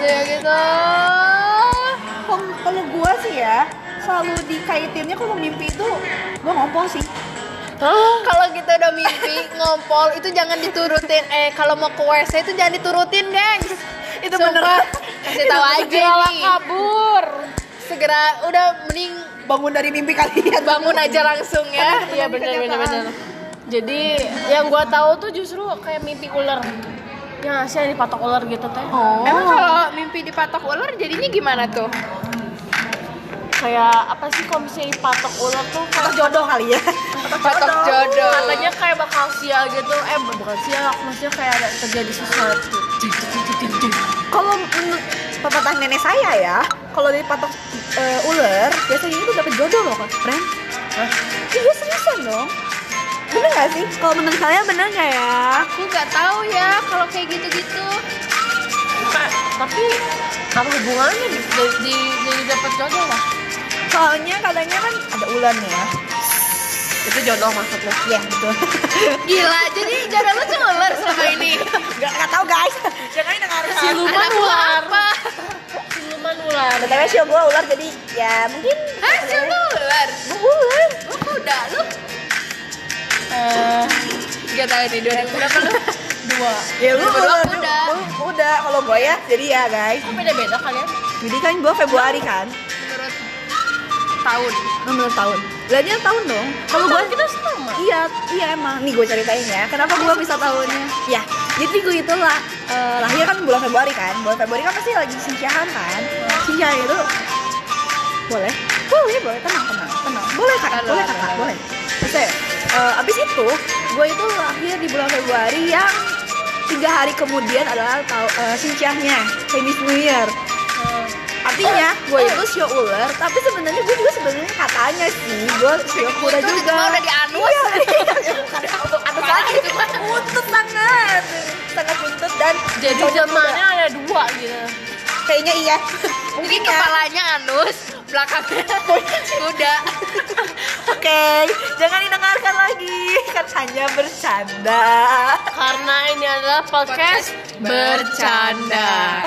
Kalau gue sih ya selalu dikaitinnya kalau mimpi itu gue ngompol sih. Kalau kita udah mimpi ngompol itu jangan diturutin. Kalau mau ke WC itu jangan diturutin, gengs. Itu Sumpah, bener. kasih tahu aja Segera nih. kabur. Segera udah mending Bangun dari mimpi kalian. bangun aja langsung ya. Iya benar. Jadi yang gua tahu tuh justru kayak mimpi ular. Ya sih yang dipatok ular gitu teh. Emang kalau mimpi dipatok ular jadinya gimana tuh? Kayak apa sih kalau misalnya dipatok ular tuh Patok jodoh kali ya. Patok jodoh. katanya kayak bakal sial gitu. Bukan sial, maksudnya kayak ada terjadi sesuatu. Kalau menurut pepatah nenek saya ya, kalau dipatok ular biasanya itu dapat jodoh loh kan, friend. Iya seriusan dong. Bener nggak sih? Kalau menurut saya bener nggak ya? Aku nggak tahu ya kalau kayak gitu-gitu. Tapi apa hubungannya di dapat jodoh lah? Soalnya katanya kan ada ular nih ya. Itu jodoh maksudnya. Iya betul. Gila, jadi jodoh lu tuh ular selama ini. Gak tahu guys. Jangan dengar. Siluman Anak lu ular. apa? Siluman ular. Tapi sih gue ular jadi ya mungkin. Hasil lu ular. Gue ular. Lu kuda lu. Gak tahu nih 2000 berapa lu? 2. Ya lu Berdua ular. kuda. Udah kalau gue ya jadi ya guys. Kok beda-beda kalian? Jadi kan gue Februari kan. Menurut tahun. Menurut tahun. Belajarnya tahun dong. Kalau gue kita sama. Iya emang. Nih gue ceritain ya. Kenapa gue bisa tahunnya? Ya, jadi gue itu lahir kan bulan Februari kan. Bulan Februari kan pasti lagi sincahan kan. Sincahan itu boleh, tenang. Boleh kak, boleh. Terus abis itu gue itu lahir di bulan Februari yang 3 hari kemudian adalah sincahnya Chinese New Year. Artinya gue itu sio ular, tapi sebenarnya gue juga katanya sih gue sio kuda Itu juga. mah udah dianus. Anus lagi, buntut sangat buntut dan Jadi cowoknya zamannya ada 2 gitu. kayaknya iya. Mungkin kepalanya anus, belakangnya kuda. Oke, jangan didengarkan lagi, kan hanya bercanda. Karena ini adalah podcast bercanda.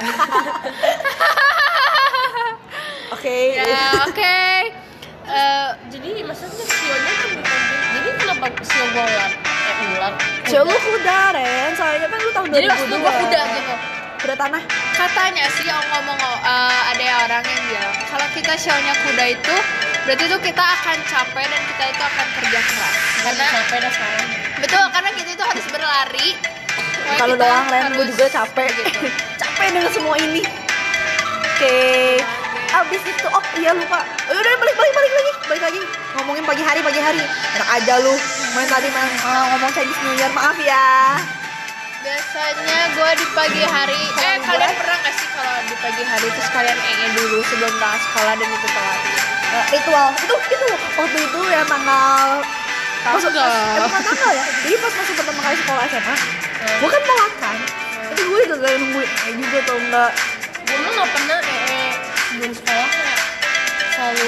Oke. Ya, oke. Jadi maksudnya sionya kan bukan. Jadi kenapa sio gua ular? Ular. Sio lu kuda, Ren. Soalnya kan lu tahun 2002. Jadi maksud gua kuda gitu. Kuda tanah. Katanya sih ngomong ada orang yang bilang kalau kita sionya kuda itu berarti itu kita akan capek dan kita itu akan kerja keras. Karena capek dah sekarang. Betul, karena kita itu harus berlari. Pokoknya Kalau kita doang, Ren, gue harus juga capek. gitu. Capek dengan semua ini. Oke. Abis itu, iya lupa. Udah balik lagi. Ngomongin pagi hari. Enak aja lu. Main tadi ngomong Chinese New Year, maaf ya. Biasanya gue di pagi hari, kalian pernah gak sih kalau di pagi hari terus kalian dulu sebelum berangkat sekolah dan itu telat? Ritual itu waktu itu ya tanggal bukan tanggal ya. Jadi pas masuk pertama kali sekolah SMA, gue kan telat kan. Tapi gue udah nungguin juga tau enggak. Gue mah nggak pernah sebelum sekolah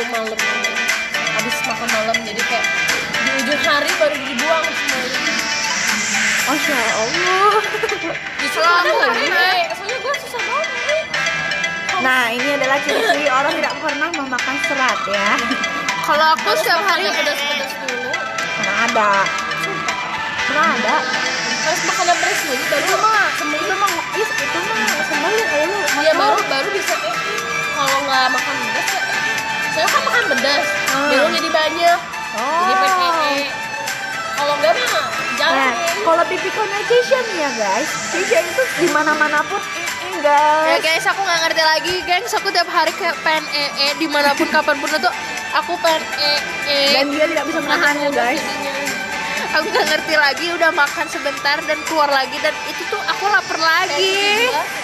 malam habis makan malam, jadi kayak di ujung hari baru dibuang semuanya. Masya Allah. Justru aku nggak naik, soalnya gue susah banget. Nah, ini adalah ciri-ciri orang tidak pernah memakan serat ya. Kalau aku setiap hari pedas-pedas dulu. Mana ada. Mana ada. Harus makan yang pedas dulu baru Itu mah sembelih. Itu mah kayak lu. Iya baru bisa kalau nggak makan pedas ya. Saya kan makan pedas, baru jadi banyak. Jadi PPE. Kalau nggak mah jangan. Nah, kalau pipikonnya Keisha nih ya guys, Keisha itu dimana-mana pun ya guys. guys, aku nggak ngerti lagi gengs, aku tiap hari kayak pengen dimanapun kapanpun itu aku pengen Dan dia tidak bisa menahannya guys. aku nggak ngerti lagi, udah makan sebentar dan keluar lagi dan itu tuh aku lapar lagi.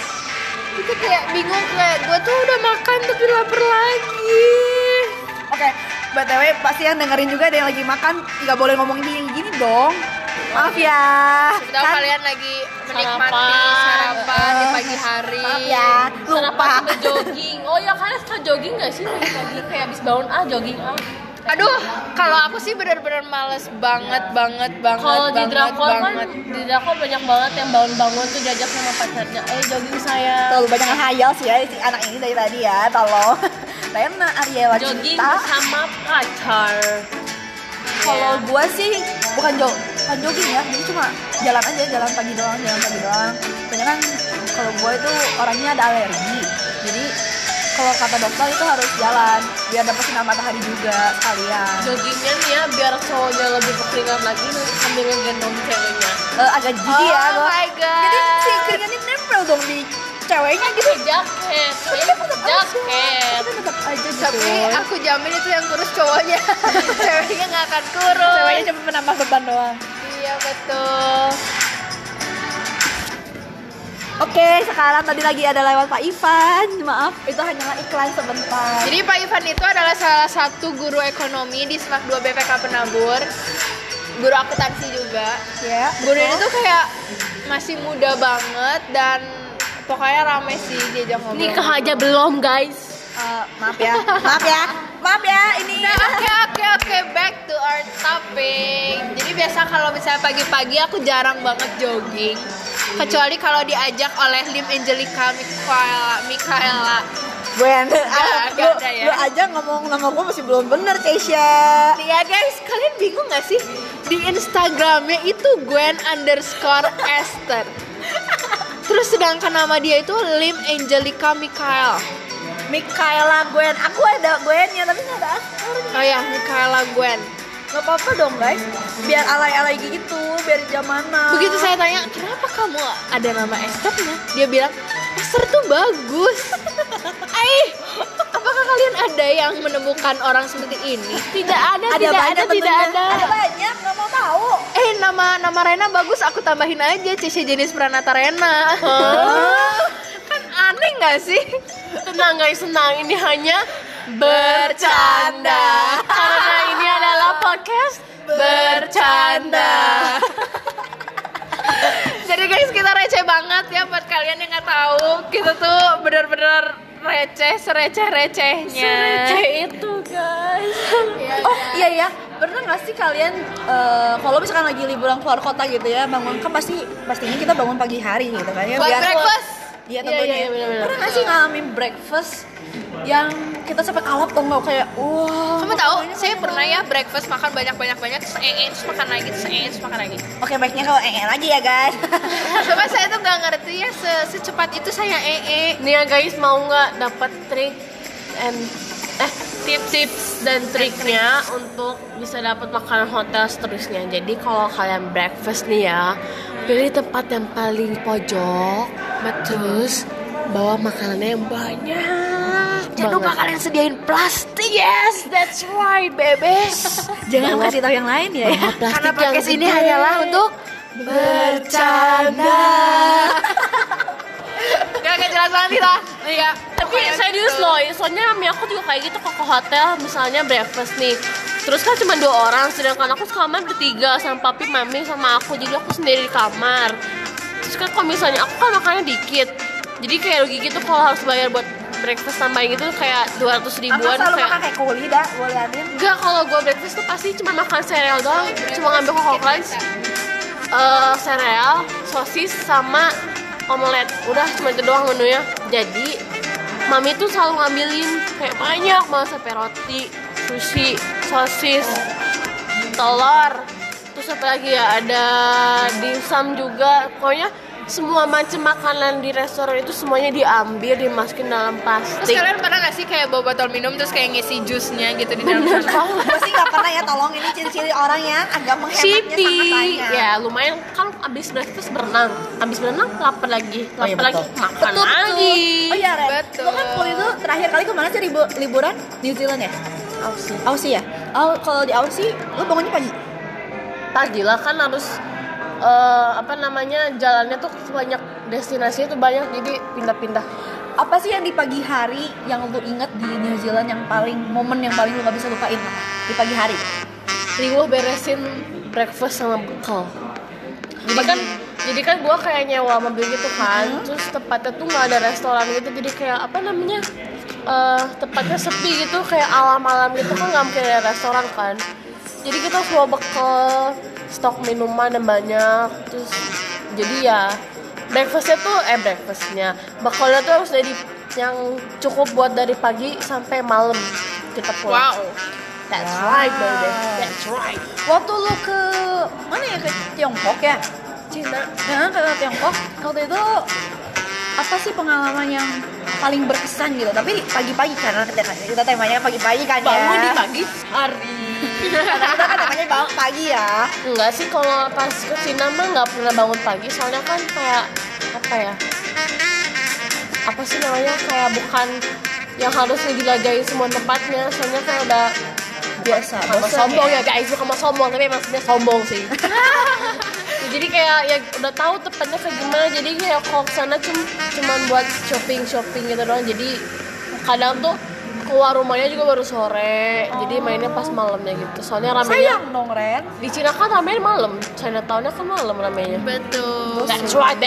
Itu kayak bingung, kayak gue tuh udah makan tapi lapar lagi. Oke, BTW pasti yang dengerin juga ada yang lagi makan, nggak boleh ngomong gini dong. Maaf ya. Kita kalian lagi menikmati sarapan di pagi hari. Maaf ya, lupa. Sarapan sambil jogging. Oh ya, kalian suka jogging nggak sih pagi kayak habis bangun jogging Aduh, kalau aku sih benar-benar males banget. Kalau di drakor kan, di drakor banyak banget yang bangun-bangun tuh diajak sama pacarnya, jogging saya. Terlalu banyak ngehayal sih ya si anak ini dari tadi ya, tolong. Rena Ariela Jogging Cinta. sama pacar. Kalau gua sih bukan jogging ya, jadi cuma jalan aja, jalan pagi doang. Soalnya kan kalau gua itu orangnya ada alergi, jadi kalau kata dokter itu harus jalan biar dapat sinar matahari juga sekalian. Joggingnya nih ya biar cowoknya lebih berkeringat lagi sambil ngegendong ceweknya. Agak jijik ya Oh gua. my god. Jadi si keringatnya nempel dong di ceweknya gitu. Jaket, jaket. Tetap aja gitu. Tapi aku jamin itu yang kurus cowoknya. Ceweknya nggak akan kurus. Ceweknya cuma menambah beban doang. Iya betul. Oke, sekarang tadi lagi ada lewat Pak Ivan. Maaf, itu hanyalah iklan sebentar. Jadi Pak Ivan itu adalah salah satu guru ekonomi di SMAK 2 BPK Penabur. Guru akuntansi juga. Ya, Guru ini tuh kayak masih muda banget dan pokoknya rame sih diajak ngobrol. Nikah aja belum guys. Maaf ya, ini Nah, oke, back to our topic. Jadi biasa kalau misalnya pagi-pagi aku jarang banget jogging. Kecuali kalau diajak oleh Lim Angelica Mikaela. Gwen, Gak ada ya. lu aja ngomong nama gue masih belum bener, Keisha. Nih ya guys, kalian bingung gak sih? Di Instagramnya itu Gwen_Esther. Terus sedangkan nama dia itu Lim Angelica Mikaela Gwen, aku ada Gwennya tapi nggak ada aktornya. Oh ya, Mikaela Gwen. Gak apa-apa dong guys, biar alay-alay gitu, biar zamanan. Begitu saya tanya, kenapa kamu ada nama Esthernya? Dia bilang, Esther tuh bagus. Apakah kalian ada yang menemukan orang seperti ini? Tidak ada. Ada banyak, nggak mau tahu. Nama Rena bagus, aku tambahin aja Cisha Jenis Pranata Rena. Kan aneh nggak sih? Tenang guys, senang. Ini hanya bercanda. Karena ini adalah podcast bercanda. Jadi guys, kita receh banget ya buat kalian yang nggak tahu. Kita tuh benar-benar receh, sereceh-recehnya. Receh itu guys. Oh iya ya, pernah nggak sih kalian kalau misalkan lagi liburan keluar kota gitu ya, bangun kan pastinya kita bangun pagi hari gitu kan ya. Buat breakfast. Iya tentunya. Iya, bener-bener. Pernah nggak sih ngalamin breakfast yang kita sampai kalap tuh nggak kayak wah. Kamu tahu, saya pernah ya breakfast makan banyak terus terus makan lagi, terus makan lagi. Oke, baiknya kalau lagi ya guys. Coba saya tuh nggak ngerti ya secepat itu saya Nih ya guys, mau nggak dapat trik and tips dan triknya untuk bisa dapat makanan hotel seterusnya. Jadi kalau kalian breakfast nih ya, pilih tempat yang paling pojok, terus bawa makanannya yang banyak. Jangan lupa kalian sediain plastik. Yes, that's right, baby. Jangan kasih tahu yang lain ya. Karena podcast ini hanyalah untuk bercanda. Gak jelas banget kita. Iya. Tapi serius loh, soalnya mami aku juga kayak gitu ke hotel, misalnya breakfast nih. Terus kan cuma 2 orang, sedangkan aku sekamar bertiga sama papi, mami, sama aku. Jadi aku sendiri di kamar. Terus kan kalau misalnya aku kan makannya dikit, jadi kayak rugi gitu kalau harus bayar buat breakfast tambahin gitu kayak 200 ribuan Masa lu kayak makan kayak kuli dah, gue liatin. enggak, kalau gue breakfast tuh pasti cuma makan sereal doang, cuma ngambil Coco Crunch, sereal, sosis sama omelet, udah cuma itu doang menunya. Jadi mami tuh selalu ngambilin kayak banyak banget sampai roti, sushi, sosis, telur, terus apa lagi ya, ada dimsum juga. Pokoknya semua macam makanan di restoran itu semuanya diambil, dimasukin dalam Terus plastik. kalian pernah gak sih kayak bawa botol minum terus kayak ngisi jusnya gitu di dalam sana? Gue sih gak pernah ya, tolong ini ciri-ciri orang yang agak menghematnya sangat Shippy, banyak. ya lumayan kan, abis breakfast berenang, lapar lagi, Oh iya, betul. makan Betul. lagi. Oh iya Ren, Betul. lo kan waktu itu terakhir kali kemana sih liburan? New Zealand ya? Aussie. Aussie ya? Oh, kalau di Aussie lo bangunnya pagi? Pagi lah kan harus jalannya tuh banyak, destinasinya tuh banyak, jadi pindah-pindah. Apa sih yang di pagi hari yang lo inget di New Zealand yang momen yang paling lo gak bisa lupain di pagi hari? Riwuh beresin breakfast sama bekal. Jadi kan gue kayak nyewa mobil gitu kan, terus tempatnya tuh nggak ada restoran gitu, jadi kayak tempatnya sepi gitu, kayak alam-alam gitu kan, nggak mungkin ada restoran kan. Jadi kita harus bawa bekal, stok minuman yang banyak, terus jadi ya breakfastnya bekalnya tuh harus dari yang cukup buat dari pagi sampai malam kita pulang. Wow. That's right baby, that's right. Waktu lo ke mana ya, ke Tiongkok ya? Cina. Nah, ke Tiongkok waktu itu apa sih pengalaman yang paling berkesan gitu? Tapi pagi-pagi karena kita temanya pagi-pagi kan ya. Bangun di pagi hari. Karena kita kan temanya bangun pagi ya. Enggak sih, kalau pas ke Cina mah nggak pernah bangun pagi, soalnya kan kayak apa sih namanya, kayak bukan yang harus dijelajahi semua tempatnya, soalnya kan udah Biasa. sama bosen sombong ya. ya guys, bukan mau sombong tapi maksudnya sombong sih. Jadi kayak ya udah tahu tempatnya kayak gimana, jadi kayak kalau kesana cuman buat shopping gitu doang. Jadi kadang tuh keluar rumahnya juga baru sore, jadi mainnya pas malamnya gitu, soalnya ramenya Sayang dong Ren. di Cina kan ramenya malam, Chinatown-nya kan malam ramenya. Betul. That's right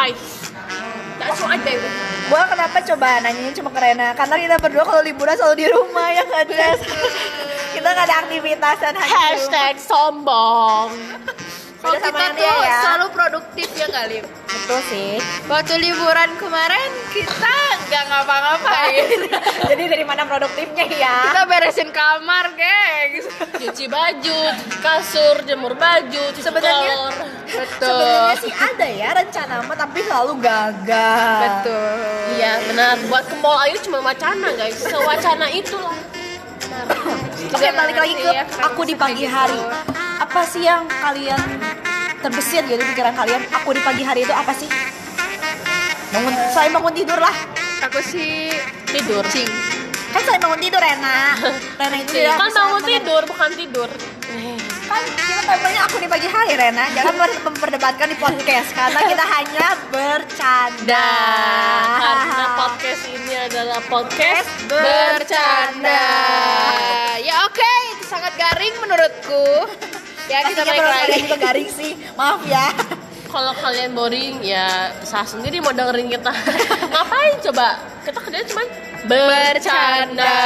baby. Gua kenapa coba nanyanya cuma ke Rena? Karena kita berdua kalau liburan selalu di rumah ya kan Des. Kita nggak ada aktivitas dan hanya di rumah. Hashtag sombong. Kalau Beda sama kita yang tuh dia ya. selalu produktif ya nggak, Lim? Betul sih. Waktu liburan kemarin kita nggak ngapa-ngapain. Jadi dari mana produktifnya ya? Kita beresin kamar, gengs. Cuci baju, kasur, jemur baju, cuci Sebenarnya- telur. Betul. Sebenarnya sih ada ya rencana mah, tapi selalu gagal. Betul. Iya benar, buat ke mall aja cuma wacana guys, sewacana itulah. Oke, balik lagi ke Iya, aku di pagi gitu. hari. Apa sih yang kalian terbesit gitu di pikiran kalian? Aku di pagi hari itu apa sih? Selain bangun tidur lah. Aku sih Tidur. cing. Kan selain bangun tidur Rena. Rena itu dia Kan bisa bangun tidur bukan tidur. Kan kita temanya aku di pagi hari Rena. Jangan memperdebatkan di podcast karena kita hanya bercanda. Karena podcast ini adalah podcast Bercanda. Ya oke, itu sangat garing menurutku. Ya kita Pastinya balik terus lagi. kalian juga garing sih. Maaf ya. Kalau kalian boring ya sah sendiri mau dengerin kita. Ngapain coba? Kita kerjanya cuma Bercanda.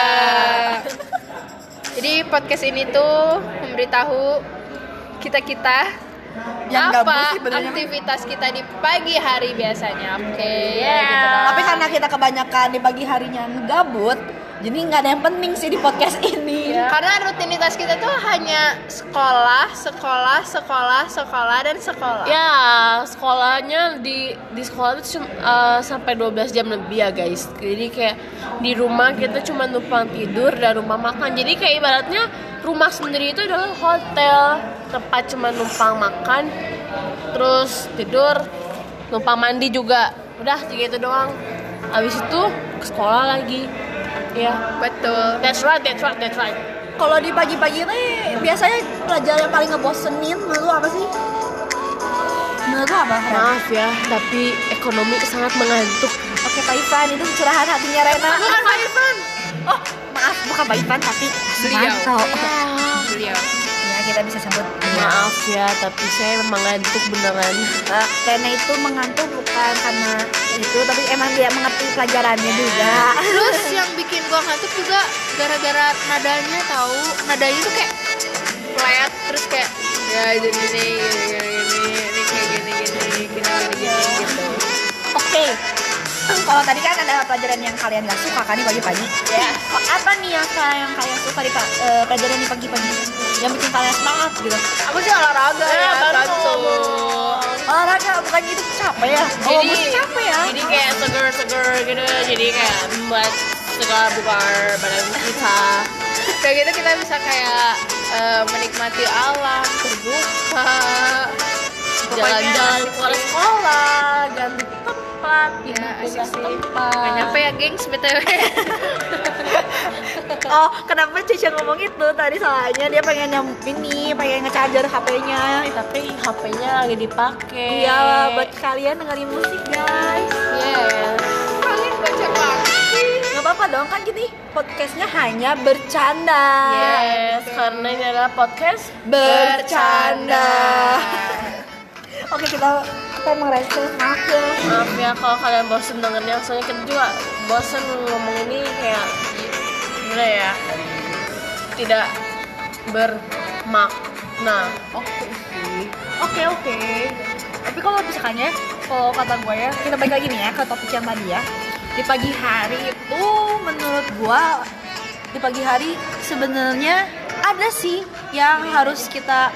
Jadi podcast ini tuh memberitahu kita Yang gabut apa sih benernya. aktivitas kita di pagi hari biasanya. Oke. Tapi karena kita kebanyakan di pagi harinya gabut, jadi nggak ada yang penting sih di podcast ini. Karena rutinitas kita tuh hanya sekolah, dan sekolah. ya sekolahnya di sekolah itu sampai 12 jam lebih ya guys. Jadi kayak di rumah kita cuma numpang tidur dan rumah makan. Jadi kayak ibaratnya rumah sendiri itu adalah hotel, tempat cuma numpang makan, terus tidur, numpang mandi juga. Udah gitu doang. Habis itu ke sekolah lagi. Ya, Betul. that's right. Kalau di pagi-pagi ini biasanya pelajaran yang paling ngebosenin menurut lu apa sih? Menurut lu apa? Ren? Maaf ya, tapi ekonomi sangat mengantuk. Oke Pak Ivan, itu curahan hatinya Rena. Bukan Pak Irfan. Oh, maaf bukan Pak Ivan tapi Beliau. Sumanto. Beliau. Ya, kita bisa sebut. Maaf ya, tapi saya memang ngantuk beneran. Rena itu mengantuk bukan karena itu, tapi emang dia mengerti pelajarannya juga. Terus yang bikin gua ngantuk juga gara-gara nadanya tahu. Nadanya tuh kayak flat terus kayak ya jadi ini kayak gini gitu. Oke. Kalau tadi kan ada pelajaran yang kalian gak suka kan di pagi-pagi. Ya. Apa nih yang kalian suka di pelajaran di pagi-pagi? Yang bikin kalian semangat gitu. Aku sih olahraga ya, satu. Olahraga bukan gitu capek ya? Jadi mesti capek ya? Jadi kayak seger gitu. Jadi kayak membuat segala bugar badan kita. Kayak gitu kita bisa kayak menikmati alam, terbuka, Jalan-jalan keluar sekolah, ganti tempat, ya asik sih. tempat. Gak nyampe ya gengs BTW. Oh, kenapa Cica ngomong itu tadi? Soalnya dia pengen pengen nge-charger HP-nya. Tapi HP-nya lagi dipakai. Iya, buat kalian dengerin musik guys. Yes. Kalian baca banget sih. Nggak apa-apa dong, kan gini podcastnya hanya bercanda. Yes, karena ini adalah podcast Bercanda. Oke, kita mau receh, maaf ya. Maaf ya kalau kalian bosen dengernya, soalnya kita juga bosen ngomong ini kayak gimana ya, tidak bermakna. Oke. Tapi kalau misalkannya, kalau kata gue ya, kita balik lagi nih ya ke topik yang tadi ya. Di pagi hari itu, menurut gue, di pagi hari sebenarnya ada sih yang harus kita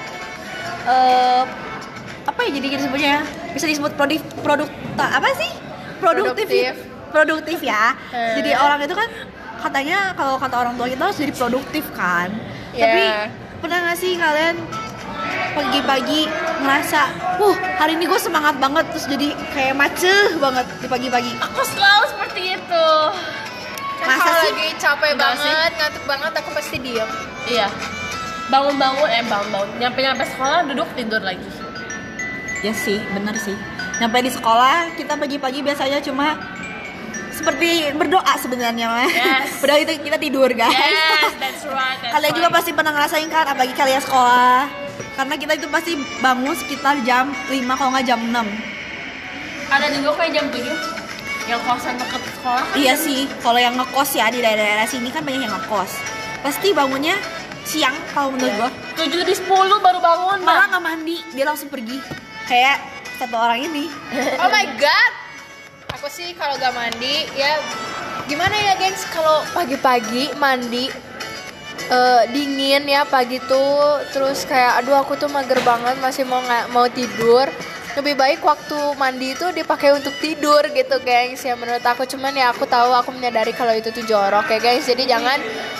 apa ya, jadi disebutnya bisa disebut produktif ya. Jadi orang itu kan katanya, kalau kata orang tua kita harus jadi produktif kan. Tapi pernah nggak sih kalian pagi-pagi ngerasa hari ini gue semangat banget, terus jadi kayak macet banget di pagi-pagi? Aku selalu seperti itu. Masa Masa sih? lagi capek Enggak banget, ngantuk banget, aku pasti diem. Iya. Bangun-bangun, nyampe sekolah duduk tidur lagi. Ya sih, bener sih. Nyampe di sekolah kita pagi-pagi biasanya cuma seperti berdoa sebenarnya mah. Yes. Padahal itu kita tidur guys. Yes, that's right. Kalian juga pasti pernah ngerasain kan, apalagi kalian sekolah. Karena kita itu pasti bangun sekitar jam 5 kalau nggak jam 6. Ada juga kayak jam 7 yang kosan deket sekolah kan. Iya sih, kalau yang ngekos ya di daerah-daerah sini kan banyak yang ngekos. Pasti bangunnya siang kalau menurut gua. 7 di 10 baru bangun. Malah nggak mandi, dia langsung pergi. Kayak satu orang ini. Oh my god. Aku sih kalau gak mandi ya gimana ya gengs, kalau pagi-pagi mandi dingin ya pagi tuh, terus kayak aduh aku tuh mager banget, masih mau tidur. Lebih baik waktu mandi itu dipakai untuk tidur gitu gengs ya menurut aku. Cuman ya aku tahu, aku menyadari kalau itu tuh jorok ya gengs, jadi jangan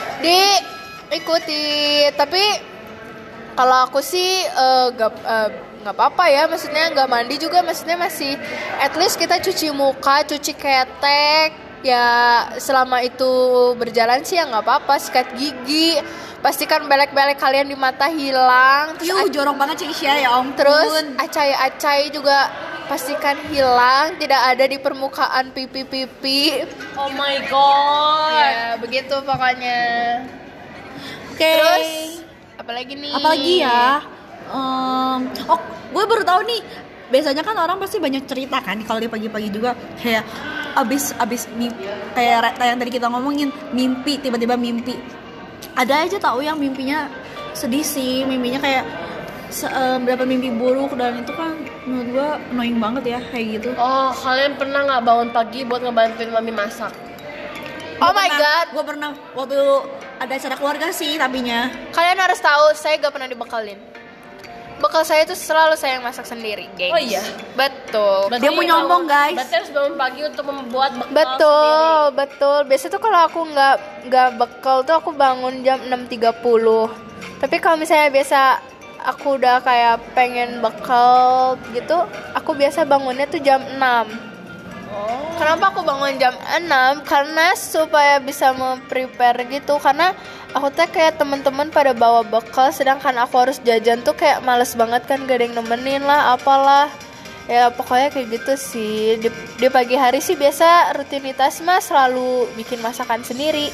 diikuti. Tapi kalau aku sih nggak apa-apa ya, maksudnya nggak mandi juga, maksudnya masih at least kita cuci muka, cuci ketek ya, selama itu berjalan sih ya nggak apa-apa. Sikat gigi, pastikan belek-belek kalian di mata hilang. Jorok banget Cisha ya om. Terus acai-acai juga pastikan hilang, tidak ada di permukaan pipi-pipi. Oh my god. Ya begitu pokoknya. Oke. Terus apalagi nih? Apalagi ya? Gue baru tahu nih. Biasanya kan orang pasti banyak cerita kan kalau di pagi-pagi juga, kayak abis mimpi, kayak yang tadi kita ngomongin mimpi, tiba-tiba mimpi. Ada aja tahu yang mimpinya sedih sih, mimpinya kayak berapa mimpi buruk, dan itu kan menurut gue annoying banget ya kayak gitu. Oh, kalian pernah nggak bangun pagi buat ngebantuin mami masak? Oh my god. Gue pernah waktu ada acara keluarga sih tapinya. Kalian harus tahu, saya gak pernah dibekalin. Bekal saya itu selalu saya yang masak sendiri, gengs. Oh iya? Betul. Dia mau nyombong, guys. Berarti harus bangun pagi untuk membuat bekal Betul, sendiri. betul. Biasanya tuh kalau aku nggak bekal tuh aku bangun jam 6.30. Tapi kalau misalnya biasa aku udah kayak pengen bekal gitu, aku biasa bangunnya tuh jam 6. Oh. Kenapa aku bangun jam 6? Karena supaya bisa memprepare gitu. Karena aku tuh kayak teman-teman pada bawa bekal, sedangkan aku harus jajan tuh kayak males banget kan, gak ada yang nemenin lah, apalah. Ya pokoknya kayak gitu sih. Di pagi hari sih biasa rutinitas mah selalu bikin masakan sendiri.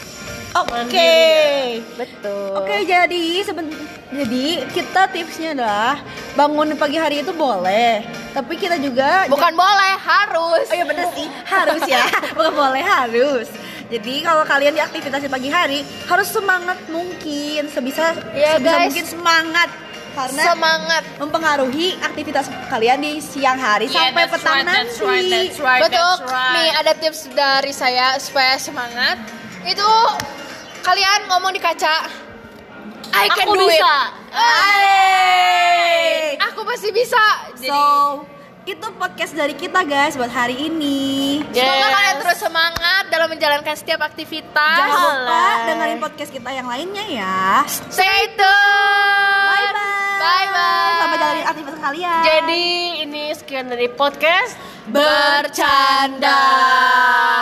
Betul. Oke, jadi kita tipsnya adalah bangun pagi hari itu boleh, tapi kita juga Bukan boleh, harus. Oh iya bener sih, harus ya. Bukan boleh, harus. Jadi kalau kalian di aktivitas di pagi hari harus semangat mungkin, sebisa guys. mungkin semangat karena Semangat. mempengaruhi aktivitas kalian di siang hari sampai petang nanti. Betul. Nih ada tips dari saya supaya semangat. Itu kalian ngomong di kaca. I can Aku do bisa. it. Aku pasti bisa. Jadi, So, itu podcast dari kita guys buat hari ini. semoga kalian terus semangat dalam menjalankan setiap aktivitas. Jangan lupa dengerin podcast kita yang lainnya ya. Stay tune. Bye-bye. Selamat jalanin aktivitas kalian. Jadi ini sekian dari podcast Bercanda.